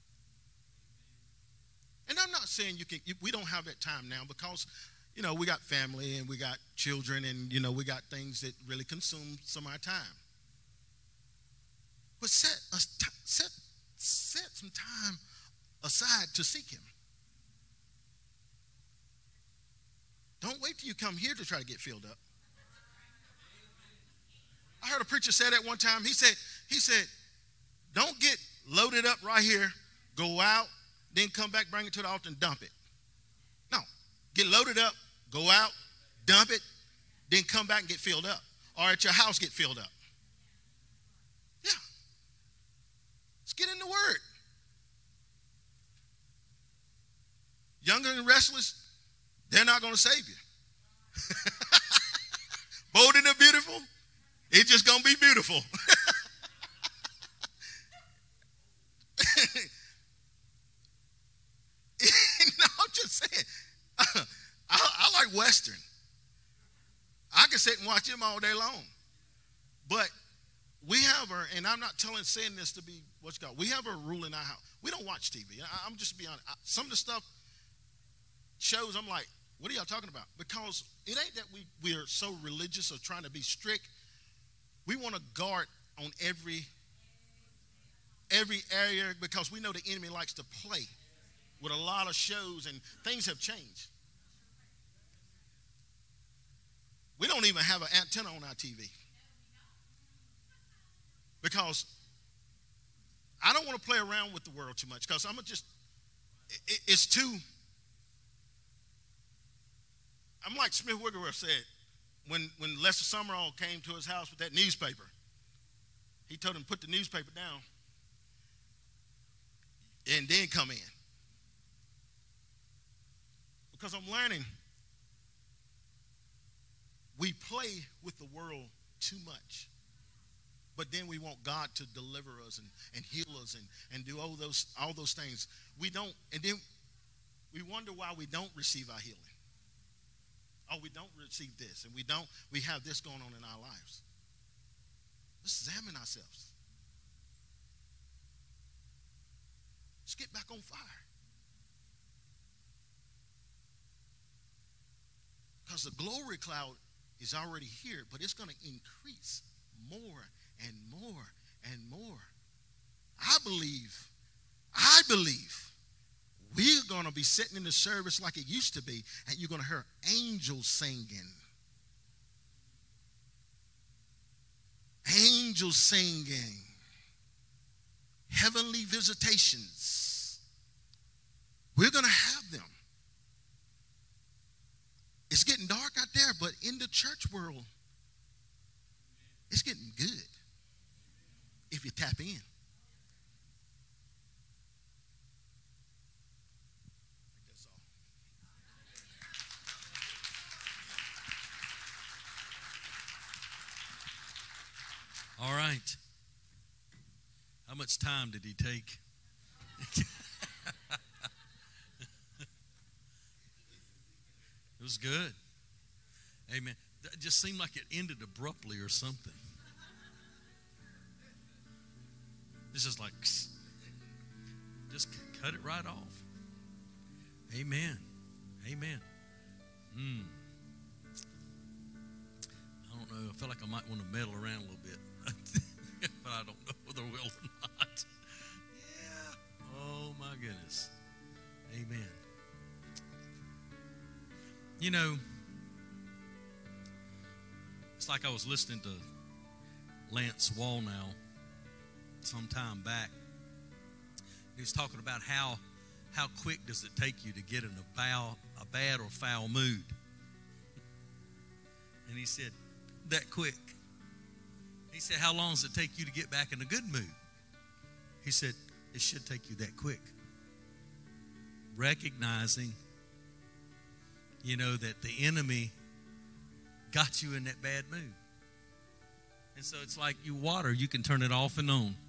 And I'm not saying you can. We don't have that time now because, you know, we got family and we got children and, you know, we got things that really consume some of our time. But set a, set set some time aside to seek Him. Don't wait till you come here to try to get filled up. I heard a preacher say that one time. He said, he said, don't get loaded up right here, go out, then come back, bring it to the altar and dump it. No, get loaded up, go out, dump it, then come back and get filled up. Or at your house get filled up. Yeah. Let's get in the Word. Younger and restless, they're not going to save you. Bold and beautiful, it's just going to be beautiful. No, I'm just saying. I, I like Western. I can sit and watch him all day long. But we have a, and I'm not telling saying this to be what you got. We have a rule in our house. We don't watch T V. I, I'm just being honest. I, some of the stuff shows, I'm like, what are y'all talking about? Because it ain't that we, we are so religious or trying to be strict. We want to guard on every every area because we know the enemy likes to play with a lot of shows and things have changed. We don't even have an antenna on our T V because I don't want to play around with the world too much because I'm just, it, it's too, I'm like Smith Wigglesworth said, when, when Lester Summerall came to his house with that newspaper, he told him put the newspaper down and then come in. Because I'm learning we play with the world too much. But then we want God to deliver us and, and heal us and, and do all those all those things. We don't, and then we wonder why we don't receive our healing. Oh, we don't receive this, and we don't, we have this going on in our lives. Let's examine ourselves. Let's get back on fire. Because the glory cloud is already here, but it's going to increase more and more and more. I believe, I believe we're going to be sitting in the service like it used to be, and you're going to hear angels singing. Angels singing. Heavenly visitations. We're going to have them. It's getting dark out there, but in the church world, it's getting good if you tap in. That's all. All right. How much time did he take? It was good. Amen. It just seemed like it ended abruptly or something. It's just like, just cut it right off. Amen. Amen. Mm. I don't know. I feel like I might want to meddle around a little bit. But I don't know whether I will or not. Yeah. Oh, my goodness. Amen. You know, it's like I was listening to Lance Wallnau some time back. He was talking about how how quick does it take you to get in a, bow, a bad or foul mood? And he said, that quick. He said, how long does it take you to get back in a good mood? He said, it should take you that quick. Recognizing, you know, that the enemy got you in that bad mood. And so it's like you water, you can turn it off and on.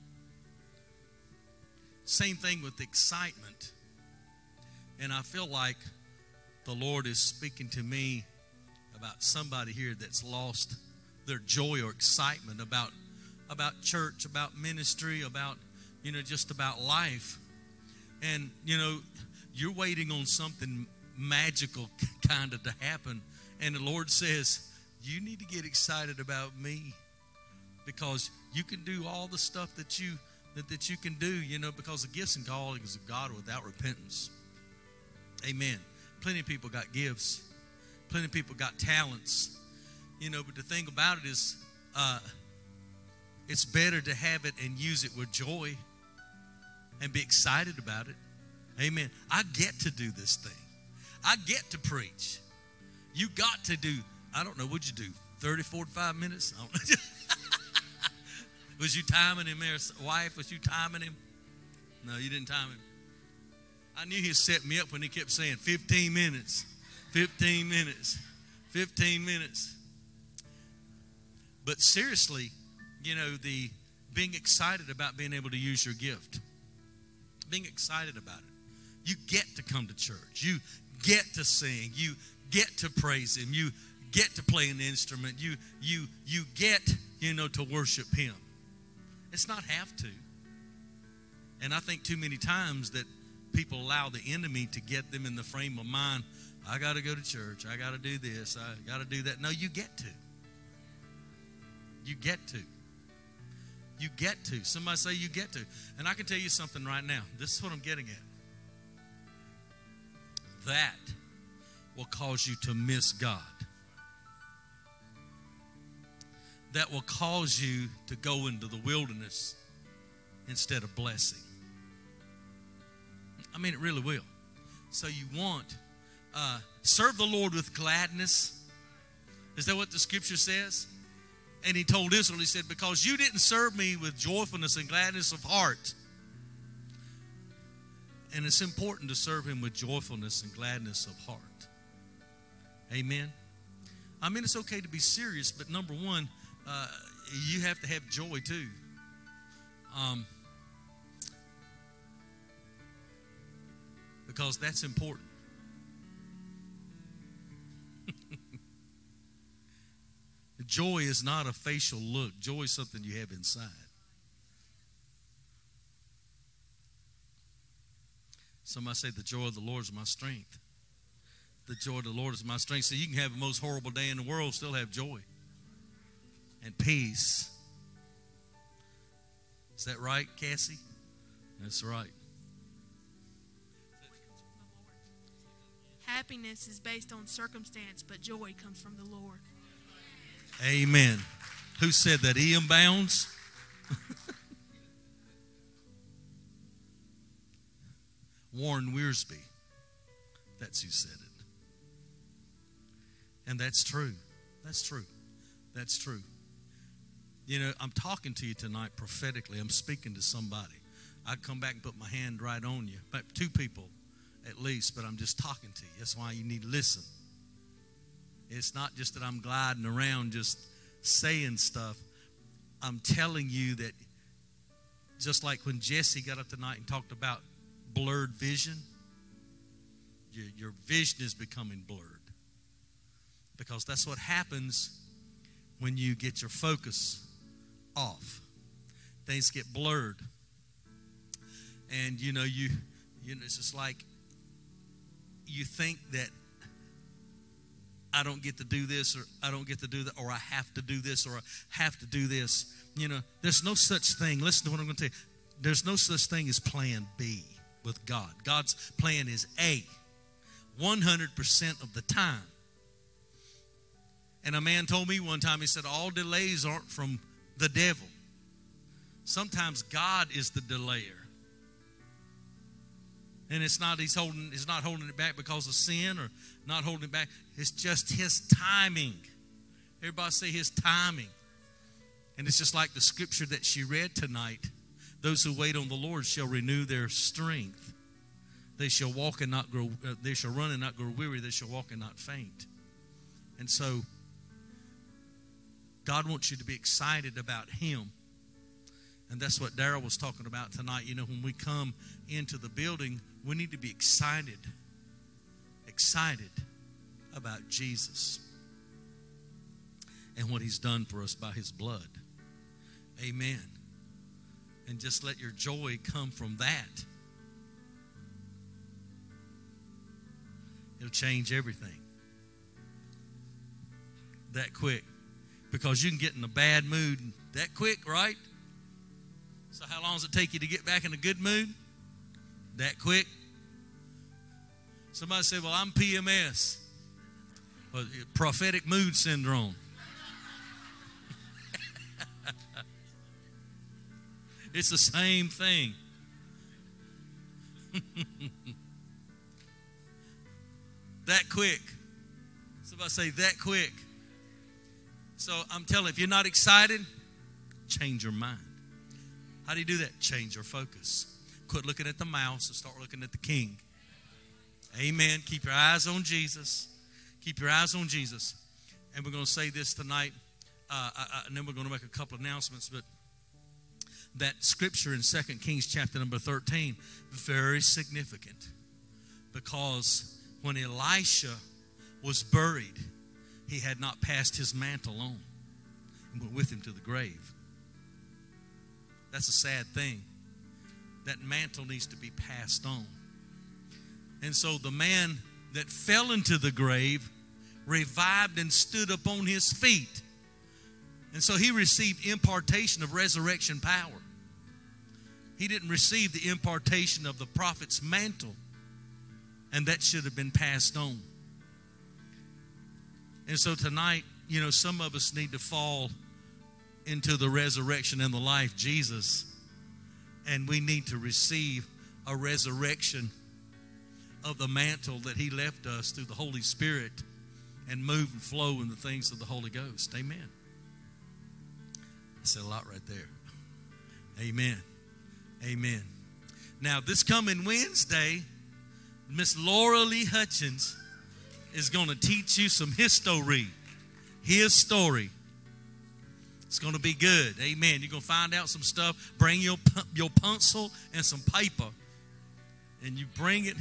Same thing with excitement. And I feel like the Lord is speaking to me about somebody here that's lost their joy or excitement about, about church, about ministry, about, you know, just about life. And, you know, you're waiting on something magical kind of to happen. And the Lord says, you need to get excited about me, because you can do all the stuff that you that, that you can do, you know, because the gifts and callings of God without repentance. Amen. Plenty of people got gifts. Plenty of people got talents. You know, but the thing about it is, uh, it's better to have it and use it with joy and be excited about it. Amen. I get to do this thing. I get to preach. You got to do, I don't know, what'd you do, thirty, forty-five minutes? I don't know. Was you timing him there, wife? Was you timing him? No, you didn't time him. I knew he set me up when he kept saying fifteen minutes, fifteen minutes, fifteen minutes. But seriously, you know, the being excited about being able to use your gift. Being excited about it. You get to come to church. You get to sing. You get to praise him. You get to play an instrument. You you you get, you know, to worship him. It's not have to. And I think too many times that people allow the enemy to get them in the frame of mind, I got to go to church. I got to do this. I got to do that. No, you get to. You get to. You get to. Somebody say you get to. And I can tell you something right now. This is what I'm getting at. That will cause you to miss God. That will cause you to go into the wilderness instead of blessing. I mean, it really will. So you want, uh, serve the Lord with gladness. Is that what the scripture says? And he told Israel, he said, because you didn't serve me with joyfulness and gladness of heart. And it's important to serve him with joyfulness and gladness of heart. Amen. I mean, it's okay to be serious, but number one, uh, you have to have joy too. Um, because that's important. Joy is not a facial look. Joy is something you have inside. Somebody say, the joy of the Lord is my strength. The joy of the Lord is my strength. So you can have the most horrible day in the world, still have joy and peace. Is that right, Cassie? That's right. Happiness is based on circumstance, but joy comes from the Lord. Amen. Who said that? E M Bounds? Warren Wiersbe. That's who said it. And that's true. That's true. That's true. You know, I'm talking to you tonight prophetically. I'm speaking to somebody. I'd come back and put my hand right on you. But two people at least, but I'm just talking to you. That's why you need to listen. It's not just that I'm gliding around just saying stuff. I'm telling you that just like when Jesse got up tonight and talked about blurred vision, your, your vision is becoming blurred. Because that's what happens when you get your focus off. Things get blurred. And, you know, you, you know, it's just like you think that I don't get to do this, or I don't get to do that, or I have to do this, or I have to do this. You know, there's no such thing. Listen to what I'm going to tell you. There's no such thing as plan B with God. God's plan is A, one hundred percent of the time. And a man told me one time, he said, all delays aren't from the devil. Sometimes God is the delayer. And it's not he's holding he's not holding it back because of sin or not holding it back. It's just his timing. Everybody say his timing. And it's just like the scripture that she read tonight. Those who wait on the Lord shall renew their strength. They shall walk and not grow uh, they shall run and not grow weary. They shall walk and not faint. And so God wants you to be excited about him. And that's what Darrell was talking about tonight. You know, when we come into the building, we need to be excited. Excited about Jesus and what he's done for us by his blood. Amen. And just let your joy come from that. It'll change everything. That quick. Because you can get in a bad mood that quick, right? So how long does it take you to get back in a good mood? That quick? Somebody said, well, I'm P M S. Well, prophetic mood syndrome. It's the same thing. That quick. Somebody say that quick. So I'm telling you, if you're not excited, change your mind. How do you do that? Change your focus. Quit looking at the mouse and start looking at the King. Amen. Keep your eyes on Jesus. Keep your eyes on Jesus. And we're going to say this tonight, uh, uh, and then we're going to make a couple of announcements. But that scripture in Second Kings chapter number thirteen, very significant. Because when Elisha was buried, he had not passed his mantle on and went with him to the grave. That's a sad thing. That mantle needs to be passed on. And so the man that fell into the grave revived and stood up on his feet. And so he received impartation of resurrection power. He didn't receive the impartation of the prophet's mantle. And that should have been passed on. And so tonight, you know, some of us need to fall into the resurrection and the life Jesus, and we need to receive a resurrection of the mantle that he left us through the Holy Spirit and move and flow in the things of the Holy Ghost. Amen. I said a lot right there. Amen. Amen. Now this coming Wednesday, Miss Laura Lee Hutchins is going to teach you some history. His story. It's going to be good. Amen. You're going to find out some stuff. Bring your, your pencil and some paper. And you bring it.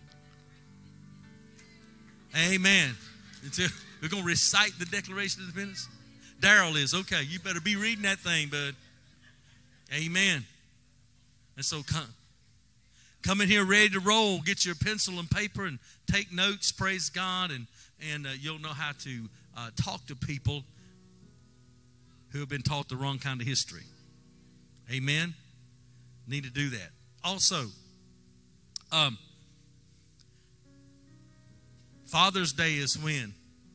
Amen. We're going to recite the Declaration of Independence. Darrell is. Okay, you better be reading that thing, bud. Amen. And so come, come in here ready to roll. Get your pencil and paper and take notes. Praise God. And, and uh, you'll know how to uh, talk to people who have been taught the wrong kind of history. Amen. Need to do that. Also, um, Father's Day is when?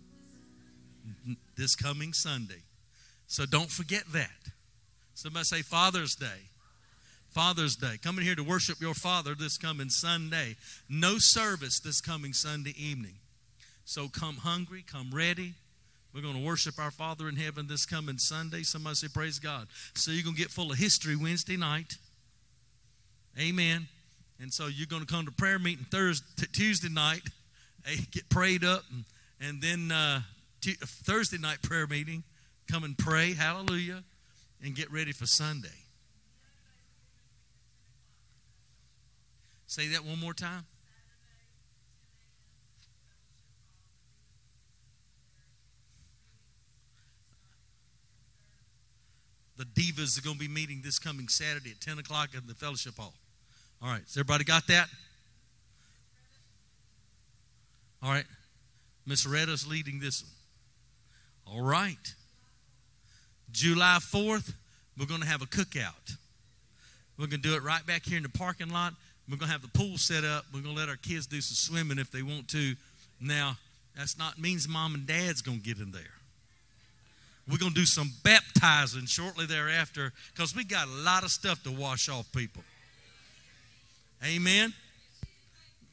This coming Sunday. So don't forget that. Somebody say Father's Day. Father's Day. Coming here to worship your Father this coming Sunday. No service this coming Sunday evening. So come hungry, come ready. We're going to worship our Father in heaven this coming Sunday. Somebody say, praise God. So you're going to get full of history Wednesday night. Amen. And so you're going to come to prayer meeting Thursday, Tuesday night. Get prayed up. And, and then uh, t- Thursday night prayer meeting. Come and pray. Hallelujah. And get ready for Sunday. Say that one more time. The Divas are going to be meeting this coming Saturday at ten o'clock in the fellowship hall. All right. Has everybody got that? All right. Miss Retta's leading this one. All right. July fourth, we're going to have a cookout. We're going to do it right back here in the parking lot. We're going to have the pool set up. We're going to let our kids do some swimming if they want to. Now, that's not means mom and dad's going to get in there. We're going to do some baptizing shortly thereafter because we got a lot of stuff to wash off people. Amen.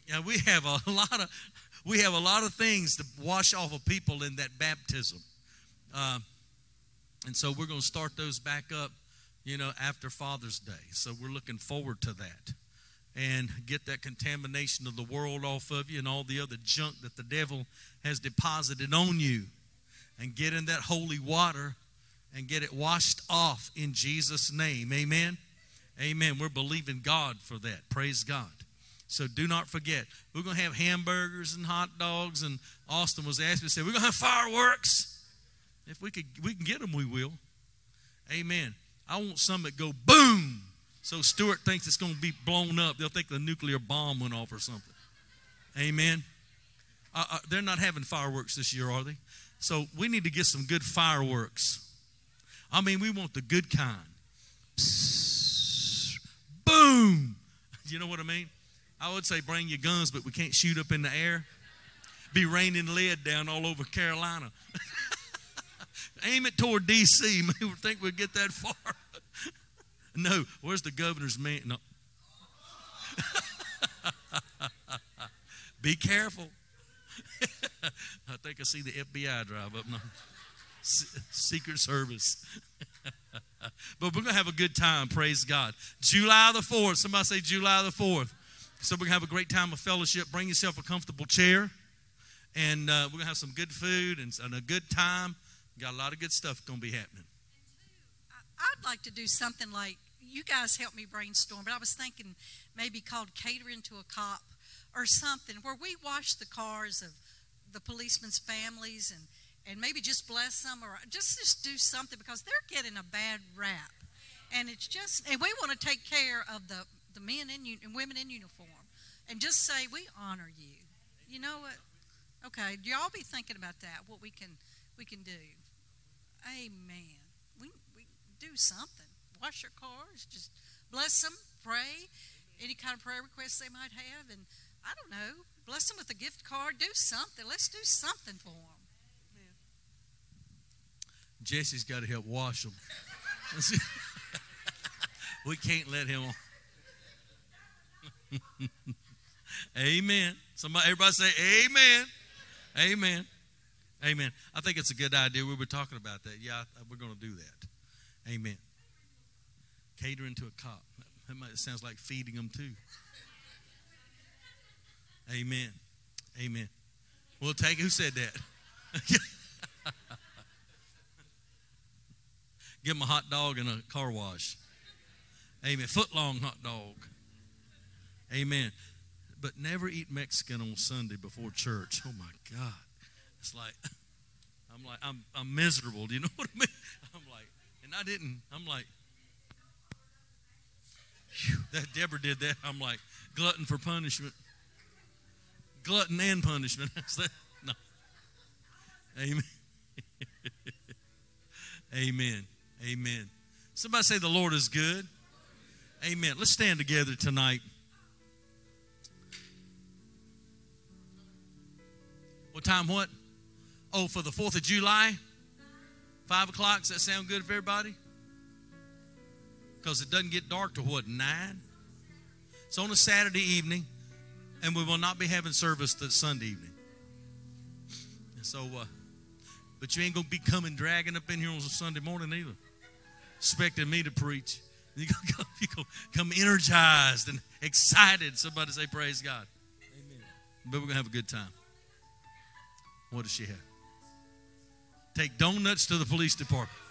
Yeah, we have a lot of we have a lot of things to wash off of people in that baptism, uh, and so we're going to start those back up, you know, after Father's Day. So we're looking forward to that, and get that contamination of the world off of you and all the other junk that the devil has deposited on you, and get in that holy water and get it washed off in Jesus' name. Amen. Amen. We're believing God for that. Praise God. So do not forget, we're going to have hamburgers and hot dogs. And Austin was asking me, said, we're going to have fireworks. If we could, we can get them, we will. Amen. I want some that go boom. So Stuart thinks it's going to be blown up. They'll think the nuclear bomb went off or something. Amen. Uh, uh, they're not having fireworks this year, are they? So we need to get some good fireworks. I mean, we want the good kind. Psst, boom. You know what I mean? I would say bring your guns, but we can't shoot up in the air. Be raining lead down all over Carolina. Aim it toward D C Maybe we think we'll get that far. No, where's the governor's man? No. Be careful. I think I see the F B I drive up. No. Secret Service. But we're going to have a good time, praise God. July the fourth. Somebody say July the fourth. So we're going to have a great time of fellowship. Bring yourself a comfortable chair. And uh, we're going to have some good food and, and a good time. Got a lot of good stuff going to be happening. I'd like to do something like, you guys helped me brainstorm, but I was thinking maybe called Catering to a Cop or something, where we wash the cars of the policemen's families and, and maybe just bless them, or just, just do something, because they're getting a bad rap. And it's just, and we want to take care of the, the men in, and women in uniform, and just say, we honor you. You know what? Okay, y'all be thinking about that, what we can we can do. Amen. We, we do something. Wash your cars, just bless them, pray, any kind of prayer requests they might have, and I don't know, bless them with a gift card, do something. Let's do something for them. Jesse's got to help wash them. We can't let him on. Amen. Somebody, everybody say amen. Amen. Amen. I think it's a good idea. We were talking about that. Yeah, we're going to do that. Amen. Catering to a cop. That might, it sounds like feeding them too. Amen. Amen. We'll take it. Who said that? Give them a hot dog and a car wash. Amen. Foot long hot dog. Amen. But never eat Mexican on Sunday before church. Oh my God. It's like, I'm like, I'm I'm miserable. Do you know what I mean? I'm like, and I didn't, I'm like, whew, that Deborah did that. I'm like, glutton for punishment. Glutton and punishment. No. Amen. Amen. Amen. Somebody say the Lord is good. Amen. Let's stand together tonight. What time what? Oh, for the fourth of July? Five o'clock? Does that sound good for everybody? Because it doesn't get dark till what, nine? It's on a Saturday evening, and we will not be having service this Sunday evening. And so, uh, but you ain't going to be coming dragging up in here on a Sunday morning either, expecting me to preach. You're going to come energized and excited. Somebody say praise God. Amen. But we're going to have a good time. What does she have? Take donuts to the police department.